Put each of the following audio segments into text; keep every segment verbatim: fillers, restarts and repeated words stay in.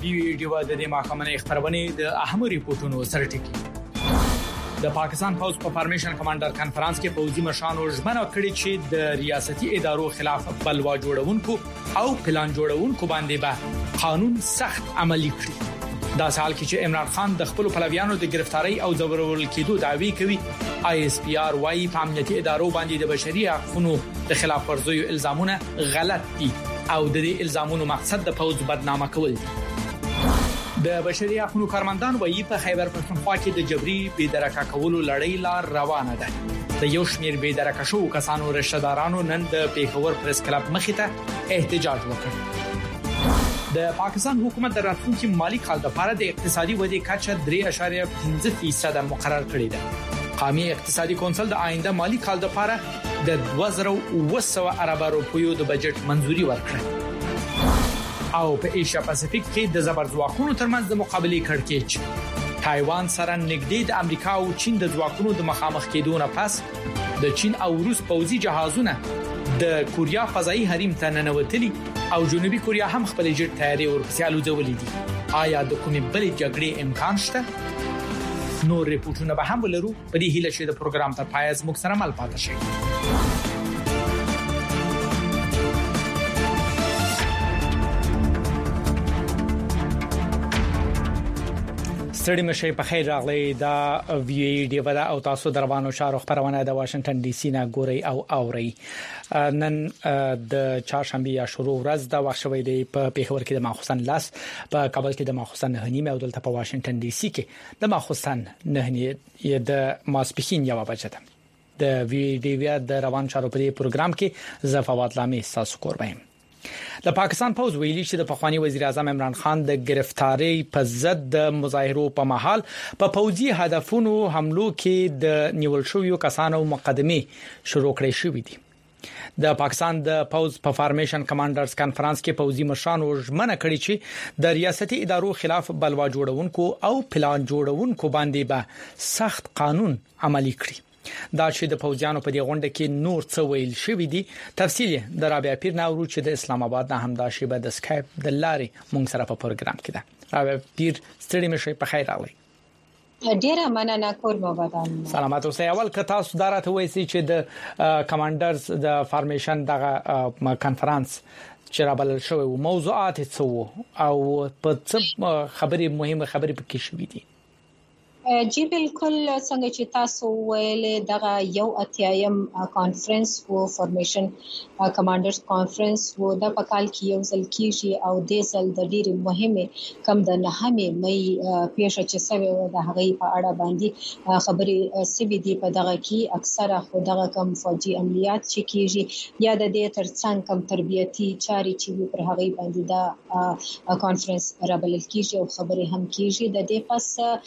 ویډیو د دې محکمې خبرونه د اهم ریپورتونو سره ټکی د پاکستان پوز په فارمیشن کمانډر کانفرنس کې پوزي مشانو ژمنه کړې چې د ریاستي ادارو خلاف بلوا جوړونکو او پلان جوړونکو باندې به قانون سخت عملی کړي دا سال کې چې عمران خان د خپل پلویانو د گرفتاری او ځورول کېدو دعوی کوي آی اس پی آر وايي په امنیتي ادارو باندې د بشري حقوقو د خلاف ورزیو الزامونه غلط دي او د دې الزامونو مقصد د پوز بدنامه کول دي د بشري حقوقو کارمندان وايي په خیبر پښتونخوا کې د جبري بېدرکه کولو لړۍ لار روانه ده د یو شمېر بېدرکه شو کسانو رشتہ دارانو نن د پیښور پریس کلب مخې ته احتجاج وکړ د پاکستان حکومت د راتلونکي مالی کال لپاره د اقتصادي ودې کچه درې اعشاریه پنځه فیصد مقرر کړې ده قومي اقتصادي کونسل د آینده مالی کال لپاره د دوه زره اوه سوه ارب روپیو د بجټ منځوري ورکړه او په ایشیا پاسفیک کې د زبرځواکونو ترمنځ د مقابله کړکېچ تایوان سره نږدې د امریکا او چین د ځواکونو د مخامخ کېدو نه پس د چین او روس پوځي جهازونه د کوریا فضائي حریم ته ننوتلي او جنوبي کوریا هم خپل جټ تیاری ورپسې الوځولې دي آیا د کومې بلې جګړې امکان شته نور ریپورتونه به هم ولرو په دې هیله چې د پروګرام تر پای زموږ سره مل پاتې شي ستړي مشه په خیر راغلی دا ویډیو ودا او تاسو دروانو شارو خبرونه د واشنگټن ډي سي نه ګوري او اوري نن د چهارشنبه یا شروع ورځ د وښوي دی په پیښور کې د ماخوسن لاس په کابل کې د ماخوسن نه نیمه او دلته په واشنگټن ډي سي کې د ماخوسن نه نیمه د ماسپخین یو بچته د ویډیو د روان شارو په پروګرام کې زفوات لامي تاسو قربایم د پاکستان پوز ویلي چې د پخوانی وزیر اعظم عمران خان د گرفتاری په ضد د مظاهرو په محل په پوځي هدفونو حملو کې د نیول شویو کسانو مقدمه شروع کړې شوې دي د پاکستان د پوز په فارمیشن کمانډرز کانفرنس کې پوځي مشرانو ژمنه کړې چې د ریاستي ادارو خلاف بلوا جوړونکو او پلان جوړونکو باندې به سخت قانون عملی کړي دا چې د پوځیانو په دې غونډه کې نور څه ویل شوې دي تفصیل د رابعه پیر ناورو چې د اسلام آباد نه هم دا شی به د اسکایپ د لارې مونږ سره په پروګرام کې ده رابعه پیر ستړي مشه په خیر راغلی ډیره مننه کوربه ودان سلامات اوسئ اول که تاسو دارته وایي چې د کمانډرز د فارمیشن دغه کانفرنس چې رابل شوی موضوعات څه وو او په څه خبرې مهمه خبرې پکې شوې دي جی بالکل څنګه چې تاسو ویلې دغه یو اتیایم کانفرنس وو فارمیشن کمانډرز کانفرنس وو د پکال کې یو ځل کېږي او د ځل د ډېری مهمه کم د نهمه مې پیښه چې سوي و د هغې په اړه باندې خبرې سوي دي په دغه کې اکثره خو دغه کم فوجي عملیات چې کېږي یا د دې ترڅنګ کم تربیتي چاري چې پر هغې باندې دا کانفرنس رابلل کېږي او خبرې هم کېږي د دې پس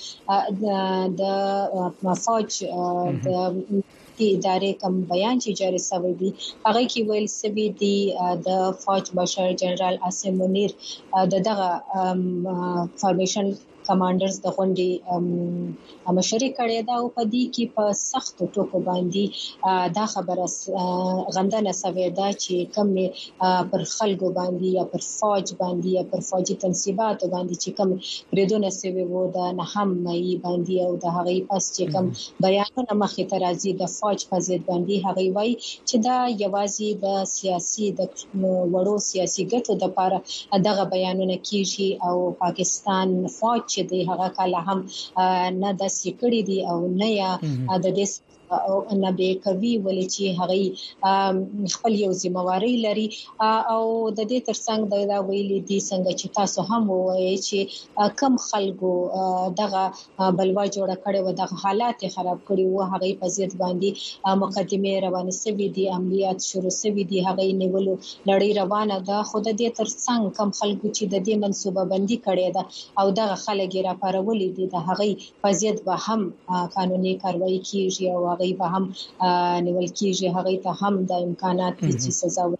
د فوج د ادارې کوم بیان چې جاری شوی دی هغه کې ویل سوي دی د فوج بشر جنرال عاصم منیر د دغه فارمیشن کمانډرز د غونډې مشري کړې ده او په دې کې په سخت ټکو باندې دا خبره غندنه سوي ده چې کوم پر خلکو باندې یا پر فوج باندې یا پر فوجي تنصیبات باندې چې کوم بریدونه سوي وو د نه هم مې باندې او د هغې پس چې کوم بیانونه مخې ته راځي د فوج په ضد باندې هغې وایي چې دا یوازې د سیاسي د وړو سیاسي ګټو لپاره دغه بیانونه کیږي او پاکستان فوج چې د هغه کله هم نه د سکړې دي او نه یا د دې او نه به کوي ولې چې هغه خپل یو ځمواري لري او د دې ترڅنګ دا ویلي دي څنګه چې تاسو هم وایي چې کم خلکو دغه بلوا جوړ کړي و دغه حالات خراب کړي و هغه په ضد باندې مقدمه روانه سوي دي عملیات شروع سوي دي هغه نیولو لړۍ روانه ده خو د دې ترڅنګ کم خلکو چې د دې منسوبه بندي کړي ده او دغه خلک را پارولې دي د هغه په ضد به هم قانوني کاروایی کیږي او هغه به هم نیول کیږي هغه ته هم د امکانات چې سزا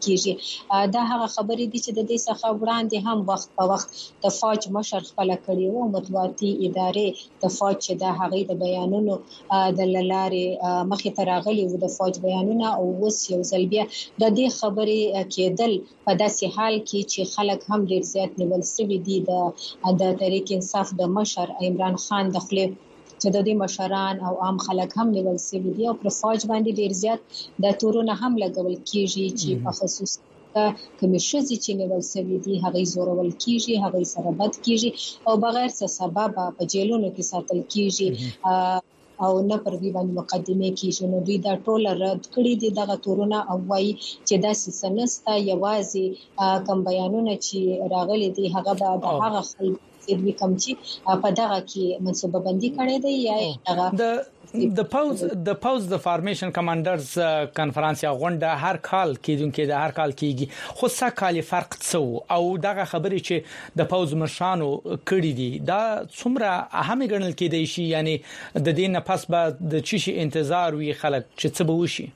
کیږي. دا هغه خبرې دي چې د دې څخه وړاندې هم وخت په وخت د فوج مشر خپل کړی وو. مطبوعاتي ادارې د فوج چې د هغې د بیانونو د لارې مخې ته راغلي وو د فوج بیانونه، او اوس یو ځل بیا د دې خبرې کېدل په داسې حال کې چې خلک هم ډیر زیات نیول شوي دي د د تحریک انصاف د مشر عمران خان د خپل چې د دې مشران او عام خلک هم نیول شوي دي، او پر فوج باندې ډیر زیات د تورونه هم لګول کیږي چې په خصوص کومې ښځې چې نیول شوي دي هغې زورول کیږي، هغې سره بد کیږي او بغیر څه سبب په جیلونو کې ساتل کیږي او نه پر دې باندې مقدمه کیږي. نو دوی دا ټول رد کړي دي دغه تورونه او وایي چې دا سنسته یوازې کوم بیانونه چې راغلي دي هغه به د هغه خلکو د کوم چې په دغه کې منصوبه بندي کړي دی یا هغه د د پاوز د پاوز د فارمیشن کمانډرز کانفرنس یا غونډه هر کال کېدونکې د هر کال کېږي، خو څه کال فرق څه او دغه خبرې چې د پاوز مشرانو کړي دي دا څومره اهم ګڼل کېدای شي، یعنی د دې نه پس به د چی شي انتظار وي خلک چې څه به وشي؟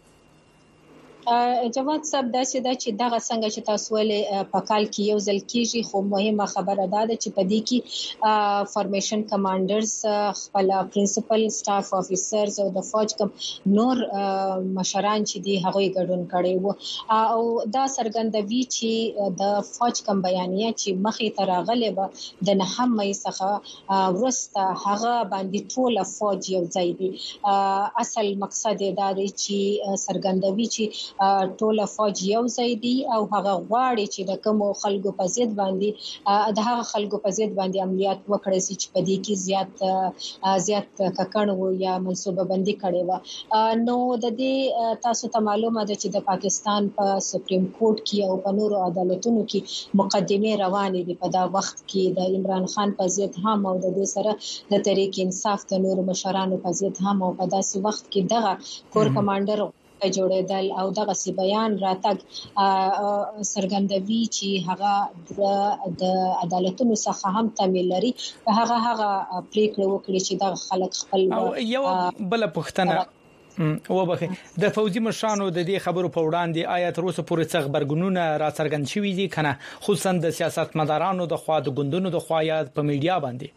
جواد صاحب دا چې دا چې دغه څنګه چې تاسو ولې په کال کې یو ځل کېږي، خو مهمه خبره دا ده چې په دې کې فارمیشن کمانډرز خپل پرنسپل سټاف افیسرز او د فوج کوم نور مشران چې دي هغه ګډون کړي وو او دا څرګندوي چې د فوج کوم بیانیه چې مخې ته راغلي و د نهم مې څخه ورسته هغه باندې ټول فوج یو ځای دي. اصل مقصد دا دی چې څرګندوي چې ټول فوج یو ځای دي او هغه غواړي چې د کوم خلکو په ضد باندې د هغه خلکو په ضد باندې عملیات وکړي چې په دې کې زیات زیات ککړ وو یا منصوبه بندي کړي و. نو د دې تاسو ته معلومه ده چې د پاکستان په سپریم کورټ کې او په نورو عدالتونو کې مقدمه روانې دي په دا وخت کې د عمران خان په ضد هم او د دې سره د تحریک انصاف د نورو مشرانو په ضد هم، او په داسې وخت کې دغه کور کمانډر جوړېدل او دغه سی بیان راتګ سرګندوي چې هغه د عدالتونو څخه هم تمایل لري، هغه هغه پریکړه وکړي چې دغه خلک خپل یو بل پښتنه وبخې د فوزي مشرانو د دې خبرو په وړاندې آیا تر اوسه پورې څه خبرګونونه را څرګند شوي دي کنه، خصوصا د سیاستمدارانو د خوا د ګوندونو د خوا یا په میډیا باندې؟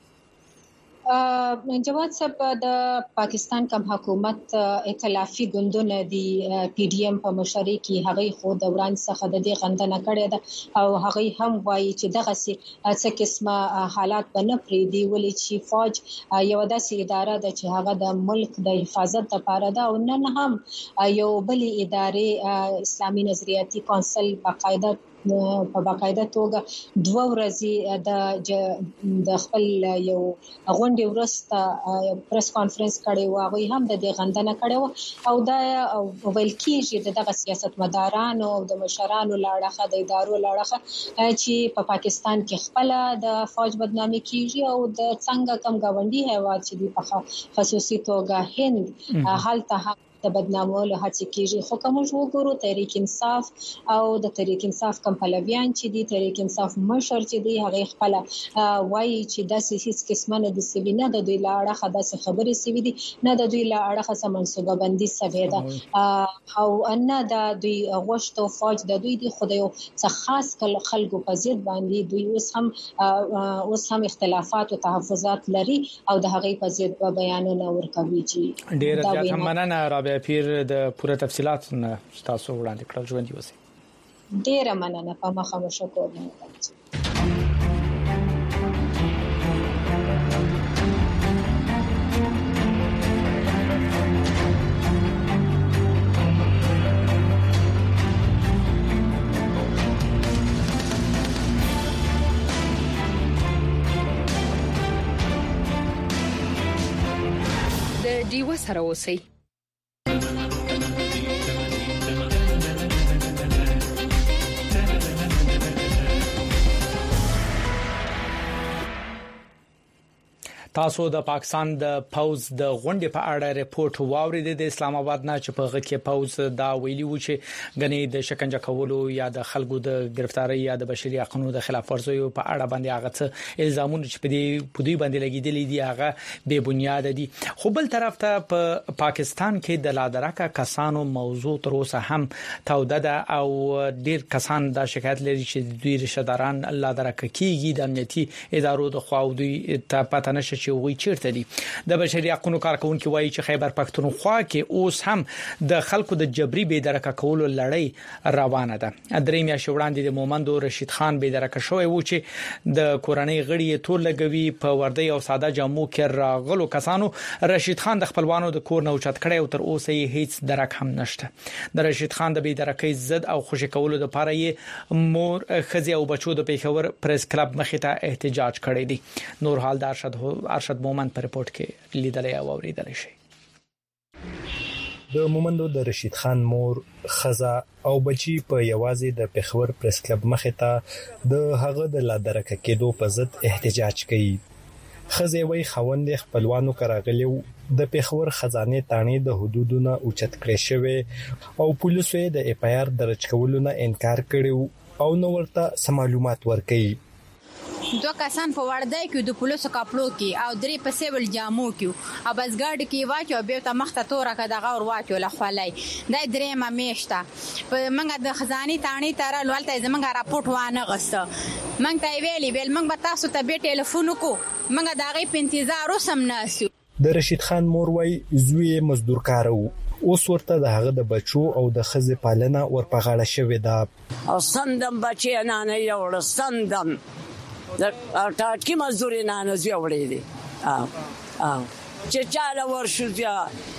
جواد صاحب د پاکستان کوم حکومت ائتلافي ګوندونه دي پی ډی ایم په مشرۍ کې هغه خو د وړاندې څخه د دې غندنه کړې ده او هغه هم وایي چې دغه څه قسمه حالات به نه پریدي، ولې چې فوج یو داسې اداره ده چې هغه د ملک د حفاظت لپاره ده او نن هم یو بل ادارې اسلامي نظریاتي کونسل باقاعده په باقاعده توګه دوه ورځې د د خپل یو غونډې ورسته پریس کانفرنس کړي و، هغه هم د دې غندنه کړي او دا ویل کیږي دغه سیاستمدارانو او د مشرانو لاړه د ادارو لاړه چې په پاکستان کې خپل د فوج بدنامي کیږي او د څنګه کم غونډي هیواد چې په خصوصي توګه هند حالته د بدنامولو هڅه کیږي. خو کوم وګورو تحریک انصاف او د تحریک انصاف کوم پلویان چې دي، تحریک انصاف مشر چې دی هغه خپل وایي چې د هیڅ قسمه نه د سوینه د دوی لاړه خداسه خبرې سوي دي، نه د دوی لاړه خاصه منصوبه بندي سوي ده او ان د دوی غوښتو فوج د دوی د خدایو څخه خاص خلکو په ضد باندې دوی اوس هم اوس هم اختلافات او تحفظات لري او د هغه په ضد بیانونه ورکوي. چې ډیر ځکه مننه رابعه پیر د پوره تفصيلات نه تاسو وړاندې کړل. ژوند دي اوسئ. ډیر مننه په مخه مشکور نه د ډیو سره اوسئ. تاسو د پاکستان د پوز د غونډې په اړه ریپورت واورید د اسلام آباد نه چې په غکه پوز دا ویلي و چې غني د شکنجه کولو یا د خلکو د گرفتاری یا د بشري حقوقو د خلاف ورزیو په اړه باندې هغه څه الزامونه چې په دې پدوی باندې لګیدلې دي هغه بے بنیاد دي. خو بل طرف ته په پا پاکستان کې د لادرکه کسانو موضوع تر اوسه هم توده ده او ډیر کسان دا شکایت لري چې دوی رشداران لادرکه کیږي د امنیتي ادارو د خواودي ته پته نشي چې وی چیرته دي. د بشري حقوقو کارکونکو وایي چې خیبر پختونخوا کې اوس هم د خلکو د جبري بې درکه کولو لړۍ روانه ده. درې میاشتې وړاندې د مومندو رشید خان بې درکه شوی و چې د کورنۍ غړي ټول لګوي په وردی او ساده جامو کې راغلو کسانو رشید خان د خپلوانو د کور نه اوچت کړي او تر اوسه یې هیڅ درک هم نشته. د رشید خان د بې درکې ضد او خوشی کولو لپاره یې مور خزي او بچو د پیښور پریس کلب مخې ته احتجاج کړی دی. نور حال د ارشد ارشد مومند په ریپورت کې لیدلې او اوریدل شي. د مومندو د رشید خان مور خزا او بچي په یوازې د پیښور پریس کلب مخې ته د هغه د لادرکه کېدو په ضد احتجاج کوي. خزې وی خوند خپلوانو کراغلیو د پیښور خزانه تانی د حدودونو اوچت کړی شوی او پولیسو د اف آی آر درج کولو نه انکار کړی او نو ورته سم معلومات ورکړي. دو کسان په وردای کې د پولیسو کپلو کې او درې په سیول جامو کې او بس ګاډي کې واچو به ته مخته تورا کده غور واچو لخوالای دای درې ما میشته په منګه د خزاني تانی تر لولته زمنګ راپورټ وانه غسته منګ ته ویلي بل منګ به تاسو ته به ټلیفون کو منګه داغي په انتظار وسم ناسو. د رشید خان مور وای زوی مزدور کارو اوس ورته د هغه د بچو او د خزې پالنه ورپغاړه شوې ده. او سندم بچي نه نه یو سندم د ټاټکی مزدوري نه نه زی وړې دي او او چې چاله ورشو بیا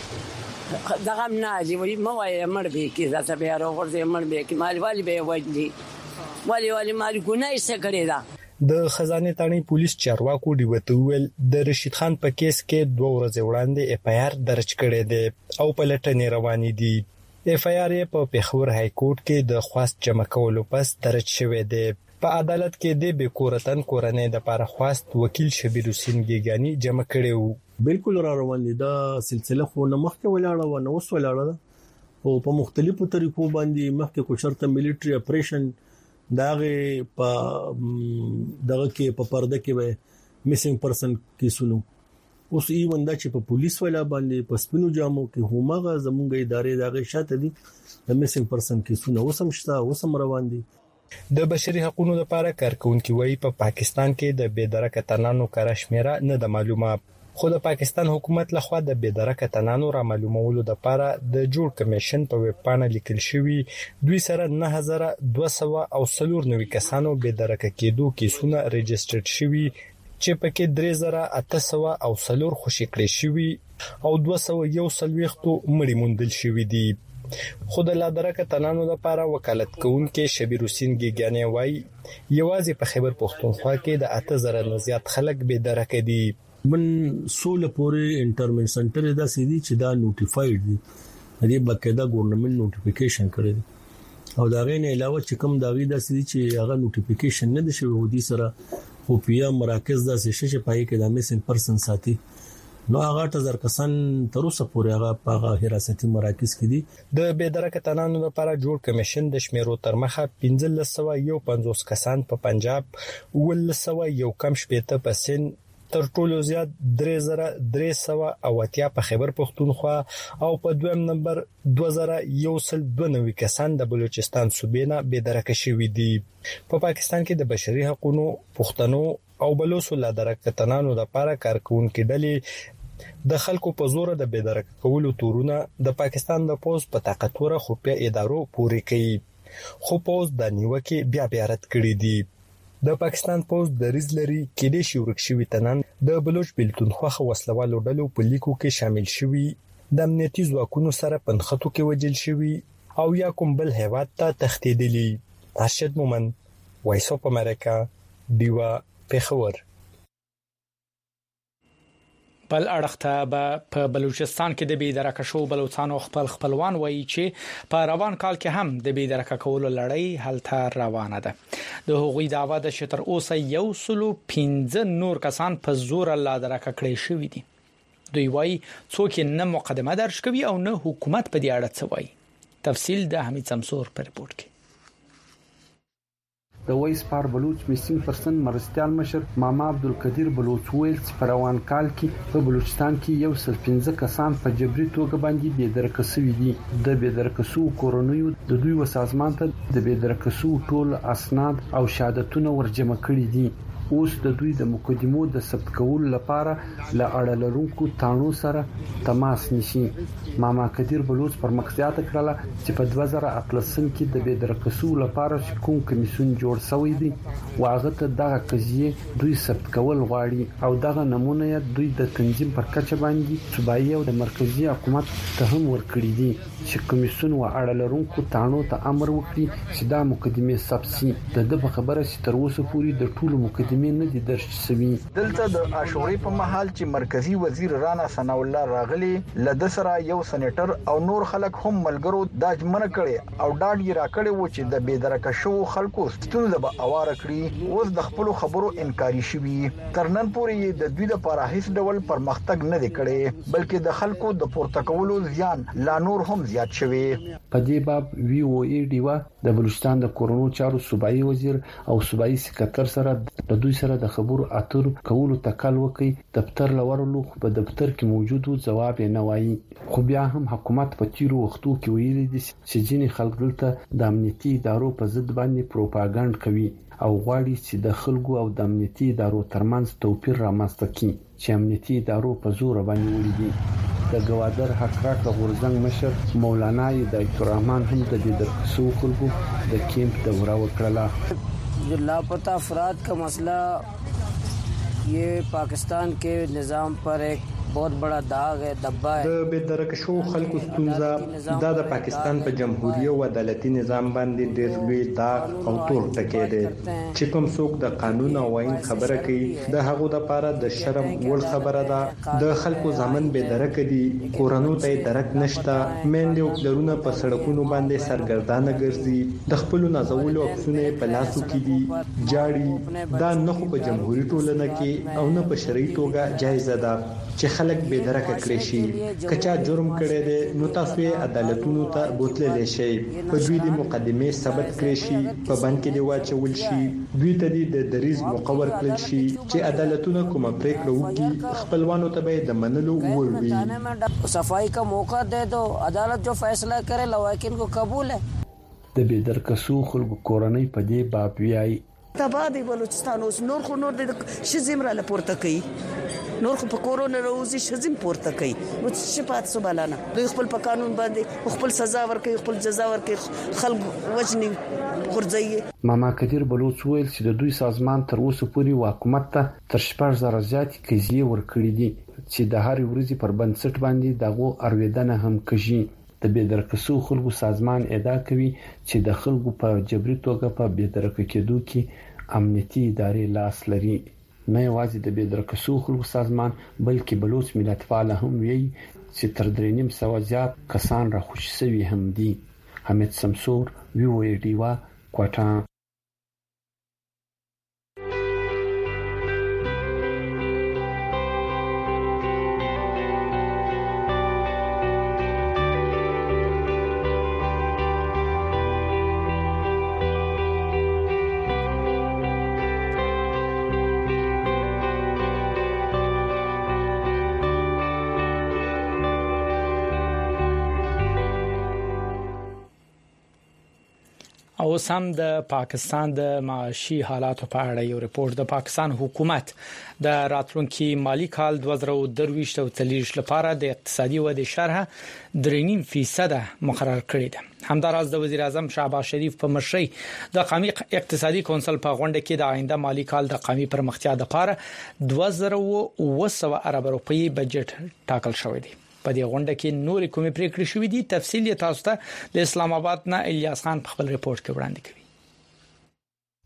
دغه نه دی وي مو یې مړ به کې دا ته بیا ورته مړ به کې مال والی به وځي والی والی مال ګناي څه کړی دا. د خزانه تانی پولیس چارواکو دی وته ویل د رشید خان په کیس کې دوه ورځې وړاندې اف آی آر درج کړی دی او په لټنې روانې دي. اف آی آر په پیښور های کورټ کې د خواست جمع کولو پس درج شوی دی. په عدالت کې د بیکورتن کورنۍ د لپاره خواست وکیل شبیر حسین ګیګانی جمع کړي وو. بالکل را روان دي دا سلسله خو نه مخکې ولاړه و نو اوس ولاړه ده او په مختلفو طریقو باندې مخکې کو شرط ملټری اپریشن داغه په دغه کې په پرده کې به میسنګ پرسن کیسونو اوس ایون دا چې په پولیس ولا باندې په سپینو جامو کې همغه زمونږ ادارې دغه شاته دي د میسنګ پرسن کیسونو اوسم شته اوسم روان دي. د بشري حقوقو لپاره کارکونکو وایي په پا پاکستان کې د بېدرکه تنانو کار شمیره نه د معلومه خو د پاکستان حکومت لخوا د بېدرکه تنانو را معلومولو لپاره د جوړ کمیشن په ویب پاڼه لیکل شوی دوی سره نه هزار دوه سوه او څلور نوي کسانو بېدرکه کېدو کیسونه ريجسترډ شوی چې پکې درې زره اته سوه او څلور خوشی کړی شوی او دوه سوه یو سلويختو مړی موندل شوی دي. خود لادرکه تنانو لپاره وکالت کوونکې شبیر حسین ګیګانی وای یوازې په خیبر پختونخوا کې د اته زره نه زیات خلک بې درکه دي. من سول پورې انټرمن سنټر دا سيدي چې دا نوټیفاید دي دې باقاعده ګورنمنت نوټیفیکیشن کړی دي او دا غینه علاوه چې کوم دا غي دا سيدي چې هغه نوټیفیکیشن نه دي شوی ودي سره خو پیا مراکز دا څه شي پای کې د میسنګ پرسن ساتي نو هغه تزر کسان تر اوسه پورې هغه په حراستي مراکز کې دي. د بېدرکه تنانو لپاره جوړ کمیشن د شمیرو تر مخه پنځه سوه یو پنځوس کسان په پنجاب ول سوه یو کم شپېته په سن تر ټولو زیات درې زره درې سوه او اتیا په خیبر پختونخوا او په دویم نمبر دوه زره یو سل دوه نوي کسان د بلوچستان صوبې نه بېدرکه شوي دي. په پاکستان کې د بشري حقوقو پښتنو او بلوچو لادرکه تنانو لپاره کارکونکو ډلې د خلکو په زور د بېدرکه کولو تورونه د پاکستان د پوز په طاقتوره خفیه ادارو پورې کوي خو پوز د نیوکه بیا بیا رد کړی دي. د پاکستان پوز د ریزلري کې د شورک شوی تنان د بلوچ بلتونخوا وسلوالو ډلو په لیکو کې شامل شوی د امنیتي ځواکونو سره پنځخطو کې وجل شوی او یا کوم بل هیواد ته تښتیدلی. ارشد مومند وایس اف امریکا دیوا پیښور. بل اړخته به په بلوچستان کې د بيدرکه شو بلوچستان خپل خپلوان وایي چې په روان کال کې هم د بيدرکه کولو لړۍ هلته روانه ده. د هغوی دعوا ده چې تر اوسه یو سلو پنځه نور کسان په زور لا درکه کړی شوی دي. دوی وایي څوک نه مقدمه درج کوي او نه حکومت په دې اړه څه وایي. تفصیل د حمید سمسور په رپورت کې. د وایس پار بلوچ میسین پرسن مرستيال مشر ماما عبدالقدیر بلوچ ویل چې په روان کال کې په بلوچستان کې یو سل پنځه کسان په جبري توګه باندې بيدرکسوي دي. د بيدرکسو کورونیو د دوی وسازمان ته د بيدرکسو ټول اسناد او شهادتونه ورجمع کړي دي. اوس د دوی د مقدمو د ثبت کولو لپاره ل اړلرونکو تانو سره تماس نشي. ماما قدیر بلوچ پر مقصد کړل چې په دوه زره اتلسم کې د بيدرکسو لپاره کوم کمیسیون جوړ شوی دی واغه ته دغه قضیه دوی ثبت کول غواړي او دغه نمونه دوی د تنظیم پر کچه باندې صوبایي او د مرکزی حکومت ته هم ورکړي دي چې کمیسیون و اړلرونکو تانو ته امر وکړي چې دا مقدمه ثبت شي. د دغه خبره چې تر اوسه پورې د ټولو مقدمه نه دي درج شوی. دلته د عاشوري په محل چې مرکزی وزیر رانا ثنا الله راغلی لدسرا یو سېنیټر او نور خلک هم ملګرو د اجمنه کړي او ډاډ یې راکړي و چې د بيدرکه شو خلکو ستونزه به اواره کړي. اوس د خپل خبرو انکاري شوی. ترنن پورې د دوی لپاره هیڅ ډول پرمختګ نه دی کړي بلکې د خلکو د پورته کولو زیان لا نور هم زیات شوی. په دې باب وی او ای ډیوا د بلوچستان د کورونو چارو صوبایي وزیر او صوبایي سکرټر سره د دوی سره د خبرو اترو کولو تکل وکړي. دفتر لورلو په دفتر کې موجود و جواب یې نه وایي. خو بیا هم حکومت په تیرو وختو کې ویلي دي چې ځینې خلک دلته د امنیتي ادارو په ضد باندې پروپاګاندا کوي او غواړي چې د خلکو او د امنیتي ادارو ترمنځ توپیر رامنځته کړي چې امنیتي ادارو په زور باندې ولیدي. د گوادر حقرات غورزنګ مشر مولانا عبد الرحمن هم د بيدرکسو خلکو د کیمپ دوره وکړه. जो लापता अफराद का मसला ये पाकिस्तान के निज़ाम पर एक बहुत बड़ा दाग है धब्बा है. د بيدرکشو خلکو ستونزه دا د پاکستان په جمهوریت او عدالتي نظام باندې ډېر لوی داغ او تور ټکی دی چې کوم څوک د قانون او آئین خبره کوي د هغو د لپاره د شرم ول خبره ده. د خلکو ځمن بيدرک دي کورونو ته درک نشته. مېندې او پلرونه په سړکونو باندې سرګردانه ګرځي. د خپل نازولو عکسونه په لاسو کې دي جاړي. دا نه خو په جمهوریت ټولنه کې او نه په شرعي توګه جایز ده چې خلک به درکه کړی شي. کچا جرم کړی دی نو تاسو یې عدالتونو ته بوتللی شي. په دوی د مقدمه ثبت کړی شي په بند کې دی واچول شي. دوی ته د دریز مقور کړل شي چې عدالتونه کومه پریکړه وکړي خپلوانو ته به د منلو وړوي. صفائی کا موقع دے دو عدالت جو فیصلہ کرے لواکن کو قبول ہے. د بيدرکسو خلکو کورنۍ په دې باب ویاي تبادی بلوچستان اوس نور خو نور د شزم را لپورته کوي. نور خو په کورونا روزي شزم پورته کوي. نو څه پات سو بلانه دوی خپل په قانون باندې خپل سزا ورکوي خپل جزا ورکوي خلک وجني غورځي. ماما قدیر بلوچ ویل چې د دوی سازمان تر اوسه پورې حکومت ته تر شپږ زره زیات قضیې ورکړي دي چې د هر ورځې پر بنسټ باندې دغه ارویدنه هم کوي. د بيدرکسو خلکو سازمان ادعا کوي چې د خلکو په جبري توګه په بيدرکه کېدو کې امنیتي ادارې لاس لري. نه یوازې د بيدرکسو خلکو سازمان بلکې بلوچ ملت فعال هم وی چې تر درې نیم سو زیات کسان را خوشي شوي هم دي. حمید سمسور وی او ای ډیوا کوټا. او سم د پاکستان د معاشي حالاتو په اړه یو ریپورت د پاکستان حکومت د راتلونکي مالی کال دوه زره او درویشت او څلوېښت لپاره د اقتصادي ودې شرح درې نیم فیصد مقرر کړی ده. همداراز د وزیر اعظم شهباز شریف په مشرۍ د قومي اقتصادي کونسل په غونډه کې د آینده مالی کال د قومي پرمختیا لپاره دوه زره او سوه ارب روپۍ بجټ ټاکل شوی دی. په دې غونډه کې نور کومې پریکړې شوې دي. تفصیل تاسو ته د اسلام آباد نه الیاس خان په خپل ریپورت کې وړاندې کوي.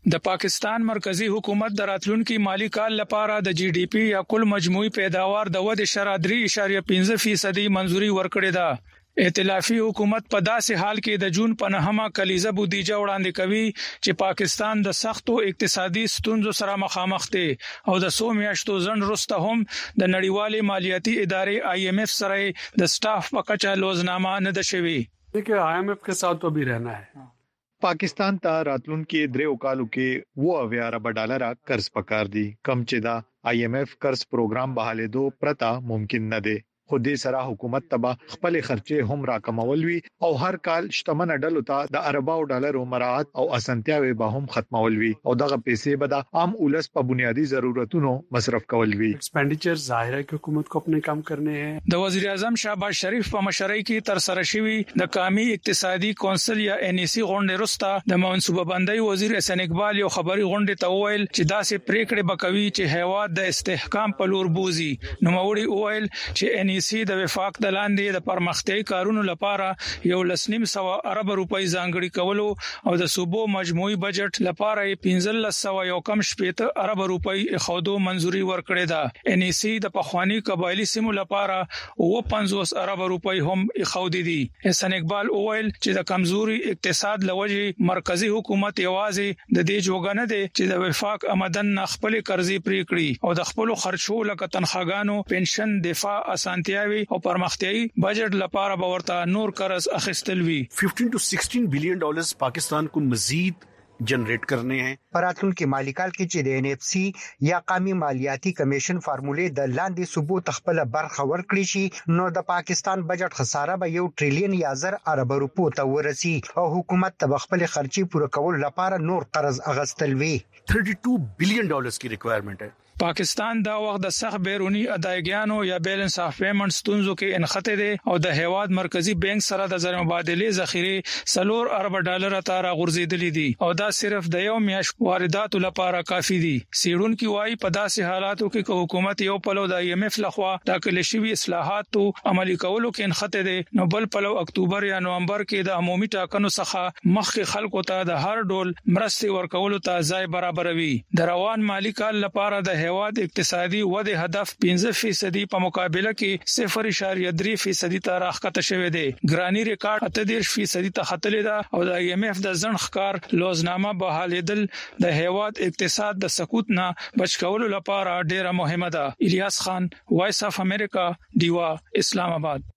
د پاکستان مرکزی حکومت د راتلونکي مالی کال لپاره د جی ډي پی یا کل مجموعي پیداوار د ودې شرط درې اعشاریه پنځه فیصد منځوري ورکړې ده. ائتلافي حکومت په داسې حال کې د جون په نهمه کلیزه بودیجه وړاندې کوي چې پاکستان د سختو اقتصادي ستونزو سره مخامخ دی او د څو میاشتو ځنډ وروسته هم د نړیوالې مالیاتي ادارې آی ایم ایف سره د سټاف په کچه لوزنامه نه ده شوی. देखिए आई एम एफ के साथ तो भी रहना है. पाकिस्तान ته راتلونکي درې کالو کې و اویا ارب ډالر قرض پکار دي کم چې دا آی ایم ایف قرض پروګرام بحاله دو پرتا ممکن نه دي. خو دې سره حکومت تبا خپل خرچه هم راکمول وی او هر کال شتمن ډلو ته د ارباو ډالرو مراعات او اسانتیاوي به هم ختمول وی او دغه پیسې به د عام اولس په بنیادی ضرورتونو مصرف کول وی. ایکسپینډیچر ظاهر ہے کہ حکومت کو اپنے کام کرنے ہیں. د وزیر اعظم شهباز شریف په مشرۍ کې تر سره شوی د قومي اقتصادي کونسل یا ان ای سی غونډه وروسته د منصوبه بندۍ وزیر حسن اقبال یو خبري غونډه ته وویل چې داسې پریکړه بکوي چې هیواد د استحکام په لور بوزي. نو موري وویل چې ان ای سی د وفاق د لاندې د پرمختګ کارونو لپاره یو لسنیم سو ارب روپۍ ځانګړي کولو او د صوبو مجموعي بجټ لپاره پنځه سو یو کم شپږ ارب روپۍ خودو منځوري ورکړې ده. ان ای سی د پخوانی قبایلی سیمو لپاره او پنځوس ارب روپۍ هم خودي دي. حسن اقبال وویل چې د کمزوري اقتصاد لوجې مرکزی حکومت یوازې د دې جوګنه ده چې د وفاق آمدن خپل قرضې پرې کړي او د خپل خرچو لکه تنخواګانو پنشن دفاع اسانتیاوي او پرمختیاي بجټ لپاره به ورته نور قرض اخیستل وی. पंद्रह टू सोलह बिलियन डॉलर्स पाकिस्तान को मजीद जनरेट करने हैं. پراتلونکي مالی کال کې چې د ان اف سی یا قومي مالیاتي کمیشن فارمولې د لاندې صوبو تخپل برخه ورکړي شي نو د پاکستان بجټ خساره به یو ټریلیون یا زر ارب روپو ته ورسي او حکومت ته خپل خرچي پوره کول لپاره نور قرض اغستل وی. बत्तीस बिलियन डॉलर्स की रिक्वायरमेंट है. پاکستان دا وخت د سخت بیرونی ادایګانو یا بیلنس اف پیمنټ ستونزو کې انخته دي او د هیواد مرکزی بانک سره د زر مبادله ذخیره سلور ارب ډالر ته راغورځیدلې دي او دا صرف د یو میاش واردات لپاره کافي دي. سیډون کې وایي په داسې حالاتو کې حکومت یو پلو د آی ایم ایف لخوا د کلیشوي اصلاحات عملي کولو کې انخته دي نو بل پلو اکتوبر یا نومبر کې د عمومي ټاکنو څخه مخکې خلکو ته د هر ډول مرستې ورکولو ته ځای برابروي. د روان مالی کال لپاره د هیواد اقتصادي وده هدف پنځه فیصد په مقابله کې صفر اعشاریه درې فیصد ته راخته شوې ده. ګرانی ریکارډ اته دېرش فیصد ته ختلې ده او د آی ایم ایف د ځنډ ښکار لوزنامه بحالېدل د هیواد اقتصاد د سقوط نه بچ کولو لپاره ډیره مهمه ده. الیاس خان، وایس اف امریکا، دیوا، اسلام آباد.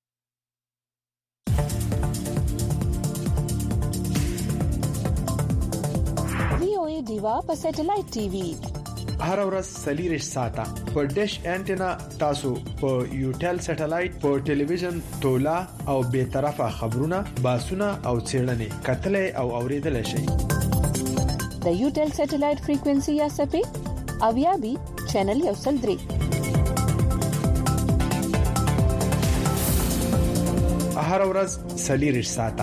وی او ای دیوا په سټلایټ ټي وي هر ورځ سلیریش ساته په ډیش انټینا تاسو په یوټل سټلایټ په ټلویزیون تولا او به طرفه خبرونه باسونه او چیرنې کتلې او اوریدل شي. د یوټل سټلایټ فریکوئنسي یا سپې او یا بي چینل یو سل درې هر ورځ سلیریش ساته.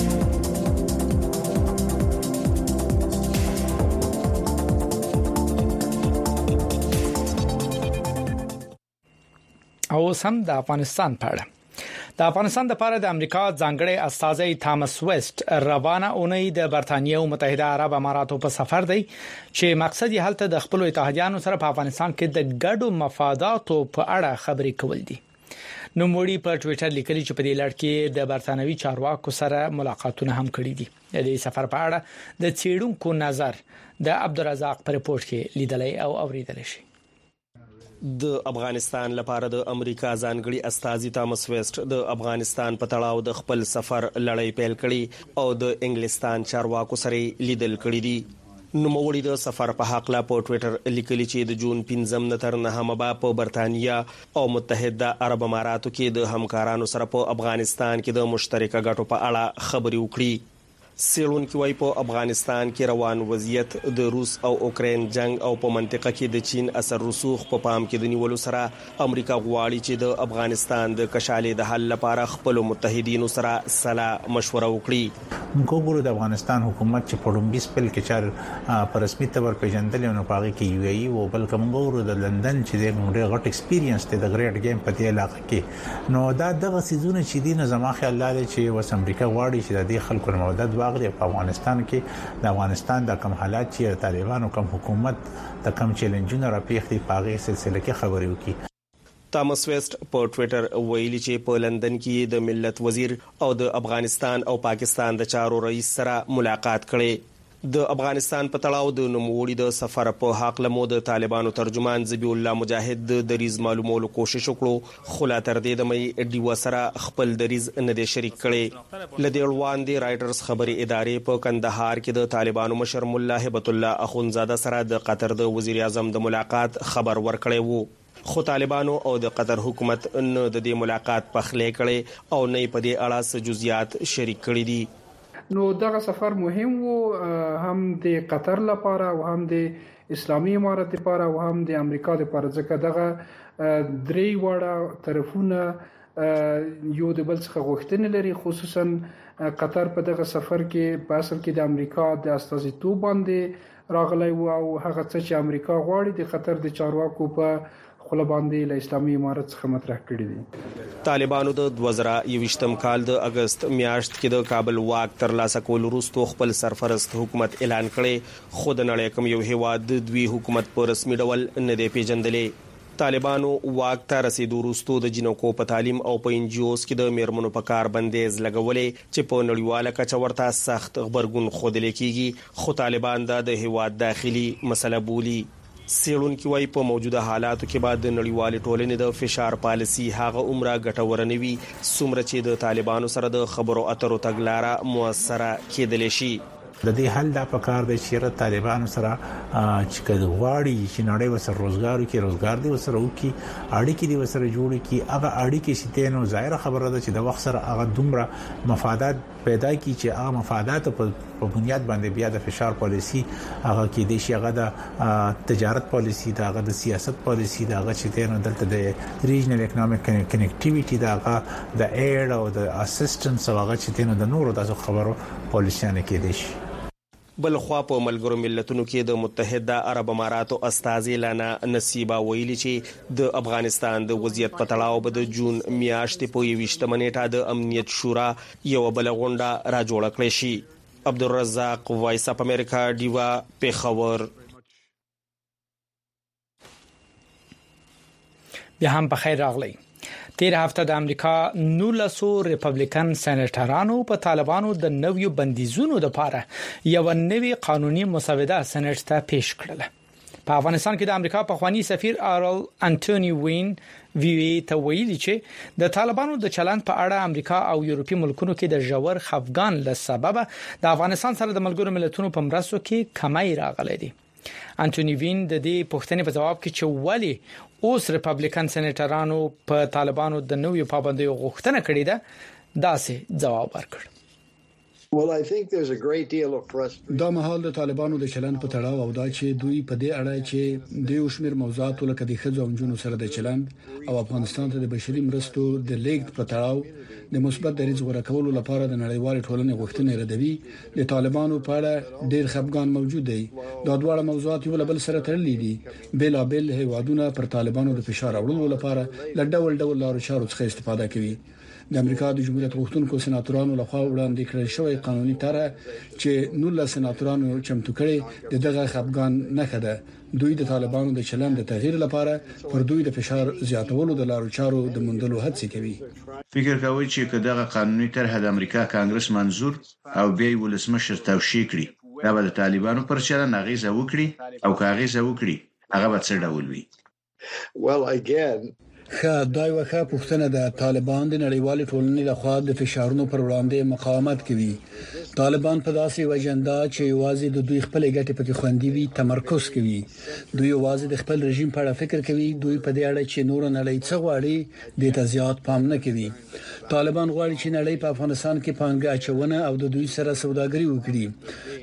او سم د افغانستان په اړه د افغانستان لپاره د امریکا ځانګړي استاذي تامس ویسټ روانه اونۍ د برتانیې او متحده عرب اماراتو په سفر دی چې مقصد یې هلته د خپل اتحادیانو سره په افغانستان کې د ګډو مفاداتو په اړه خبرې کول دي. نو موړي په ټوئیټر لیکلي چې په دې لړ کې د برتانوي چارواکو سره ملاقاتونه هم کړي دي. د دې سفر په اړه د چیرونکو نظر د عبدالرزاق پر رپورت کې لیدلې او اوریدل شي. د افغانستان لپاره د امریکا ځانګړي استاذي تامس ویسټ د افغانستان په تړاو د خپل سفر لړۍ پیل کړي او د انګلستان چارواکو سره لیدل کړي دي. نوموړي د سفر په حق لا په ټوئیټر لیکلي چې د جون پنځم نتر نه هم په برتانیا او متحده عرب اماراتو کې د همکارانو سره په افغانستان کې د مشترکه ګټو په اړه خبرې وکړي. سیلون کې وای په افغانستان کې روان وضعیت د روس او اوکرين جنگ او په منطقه کې د چین اثر رسوخ په پام کې د نیولو سره امریکا غواړي چې د افغانستان د کشالې د حل لپاره خپل متحدینو سره سلا مشوره وکړي. موږ ګورو د افغانستان حکومت چې په لومبي سپل کې چار په رسمي تور پیژندل او په هغه کې یو ای او بل کوم ګورو د لندن چې د موږ غټ ایکسپیرینس ته د ګریډ گیم په دې علاقه کې نو دا دغه سيزونه چې دین زما خیال لري چې وس امریکا غواړي چې د خلکو مودت واغلي په افغانستان کې د افغانستان د کم حالات چې طالبانو کم حکومت د کم چیلنجونو راپېختي پاغي سلسله کې خبري وکي. تامس ویسٹ په ټوئیټر ویلي چې په لندن کې د ملت وزیر او د افغانستان او پاکستان د چارو رئیس سره ملاقات کړي. د افغانستان په تړاو د نوموړي د سفر په حق لمو د طالبانو ترجمان ذبیح الله مجاهد د دریز معلومولو کوشش وکړو، خو لا تر دې د مې ډیو سره خپل دریز نه دی شریک کړي. لدې وړاندې رائټرز خبري ادارې په کندهار کې د طالبانو مشر مولا هبت الله اخونزاده سره د قطر د وزیر اعظم د ملاقات خبر ورکړی وو، خو طالبانو او د قطر حکومت نه د دې ملاقات پخلې کړي او نه په دې اړه جزئیات شریک کړي دي. نو دغه سفر مهم وو، هم د قطر لپاره او هم د اسلامي امارت لپاره او هم د امریکا لپاره، ځکه دغه درې وړه طرفونه یو د بل څخه غوښتنې لري. خصوصا قطر په دغه سفر کې په اصل کې د امریکا د استازیتوب باندې راغلی وو او هغه څه چې امریکا غواړي د قطر د چارواکو په خپل باندې له اسلامي امارت څخه مطرح کړی دي. طالبانو د دوه زره یوویشتم کال د اگست میاشت کې د کابل واک تر لاسه کول وروسته خپل سرپرست حکومت اعلان کړي، خو د نړۍ کوم یو هیواد د دوی حکومت په رسمي ډول نه دی پیژندلې. طالبانو واک ته رسیدو وروسته د جنکو په تعلیم او په انجیوز کې د میرمنو په کار بندیز لګولې چې په نړیواله کچه ورته سخت خبرګون خوده لیکيږي، خو طالبان دا د هیواد داخلي مسله بولي. سیړونکو وايي په موجوده حالاتو کې بعد د نړیوال ټولنې د فشار پالیسي هغه عمره ګټور نه وي څومره چې د طالبانو سره د خبرو اترو تګلارې موثره کېدل شي. د دې حل د پکار د شیره طالبانو سره چې کله غواړي چې نړۍ وسره روزګار کې روزګار دی وسره وکي اړیکې دی وسره جوړ کی هغه اړیکې چې تینو ظاهر خبره ده چې د وخت سره هغه دومره مفادات پیدا کی چې هغه مفادات په بنیاد باندې بیا د فشار پالیسی هغه کې د شي هغه د تجارت پالیسی دا هغه د سیاست پالیسی دا هغه چې تینو دلته د ریجنل اکونومیک کنیکټیویټي دا هغه د ایډ او د اسسټنس هغه چې تینو د نورو د خبرو پالیسیانه کې دي. بل خوا په ملګرو ملتونو کې د متحده عرب اماراتو استازي لانا نصیبا ویلي چې د افغانستان د وضعیت په تړاو به د جون میاشتې په یوویشتمه نیټه د امنیت شورا یو بل غونډه را جوړه کړې شي. عبدالرزاق وایس اپ امریکا دیوا پیښور. بیا هم په خیر راغلی. تیر هفته د امریکا نولسو ریپبلیکن سېنیټرانو په طالبانو د نویو بندیزونو لپاره یو نوی قانوني مسوده سېنات ته پیښ کړل. په افغانستان کې د امریکا پخوانی سفیر ارل انټونی وین وی وی ته ویلي چې د طالبانو د چلند په اړه امریکا او یورپی ملکونو کې د ژور خفګان له سبب د افغانستان سره د ملګرو ملتونو په مرستو کې کمی راغلي دي. انټونی وین د دې پوښتنې په جواب کې چې ولی اوس ریپبلیکن سېنیټرانو په طالبانو د نویو پابندیو غوښتنه کړې ده داسې جواب ورکړ. دا مهال د طالبانو د چلند په تړاو او دا چې دوی په دې اړه چې د یو شمېر موضوعاتو لکه د ښځو او جنونو سره د چلند او افغانستان ته د بشري مرستو د لیږد په تړاو د مثبت دریځ غوړه کولو لپاره د نړیوال ټولنې غوښتنې ردوي. د طالبانو په اړه ډېر خفګان موجود دی. دا ډول موضوعات یو بل سره تړلي دي. بل بل هیوادونه پر طالبانو د فشار اړولو لپاره ل ډول ډول لارو چارو څخه استفاده کوي. د امریکا د جمهوریت غوښتونکو سېناتورانو لخوا وړاندې کړل شوی قانوني طرح چې نولس سېناتورانو چمتو کړي د دغه خفګان نه خده. دوی د طالبانو د چلند د تغییر لپاره پر دوی د فشار زیاتولو د لارو چارو د موندلو هڅه کوي. فکر کوي چې دغه قانوني طرح د امریکا کانګرس منزور او بیا ولسمشر توشیح کړي دا به د طالبانو پر چلند اغیزه وکړي او که اغیزه وکړي هغه به څه ډول وي. well again خا دا یو ښه پوښتنه ده. طالبان د نړیوال ټولنې لخوا د فشارونو پر وړاندې مقاومت کوي. طالبان په داسې وجندا چې یوازې د دوی خپل ګټې پکې خوندې وي تمرکز کوي. دوی یوازې د خپل رژیم په اړه فکر کوي. دوی په دې اړه چې نور نړۍ څه غواړي د تزیات پام نه کوي. طالبان غواړي چې نړۍ په افغانستان کې پانګه اچونه او د دوی سره سوداګري وکړي.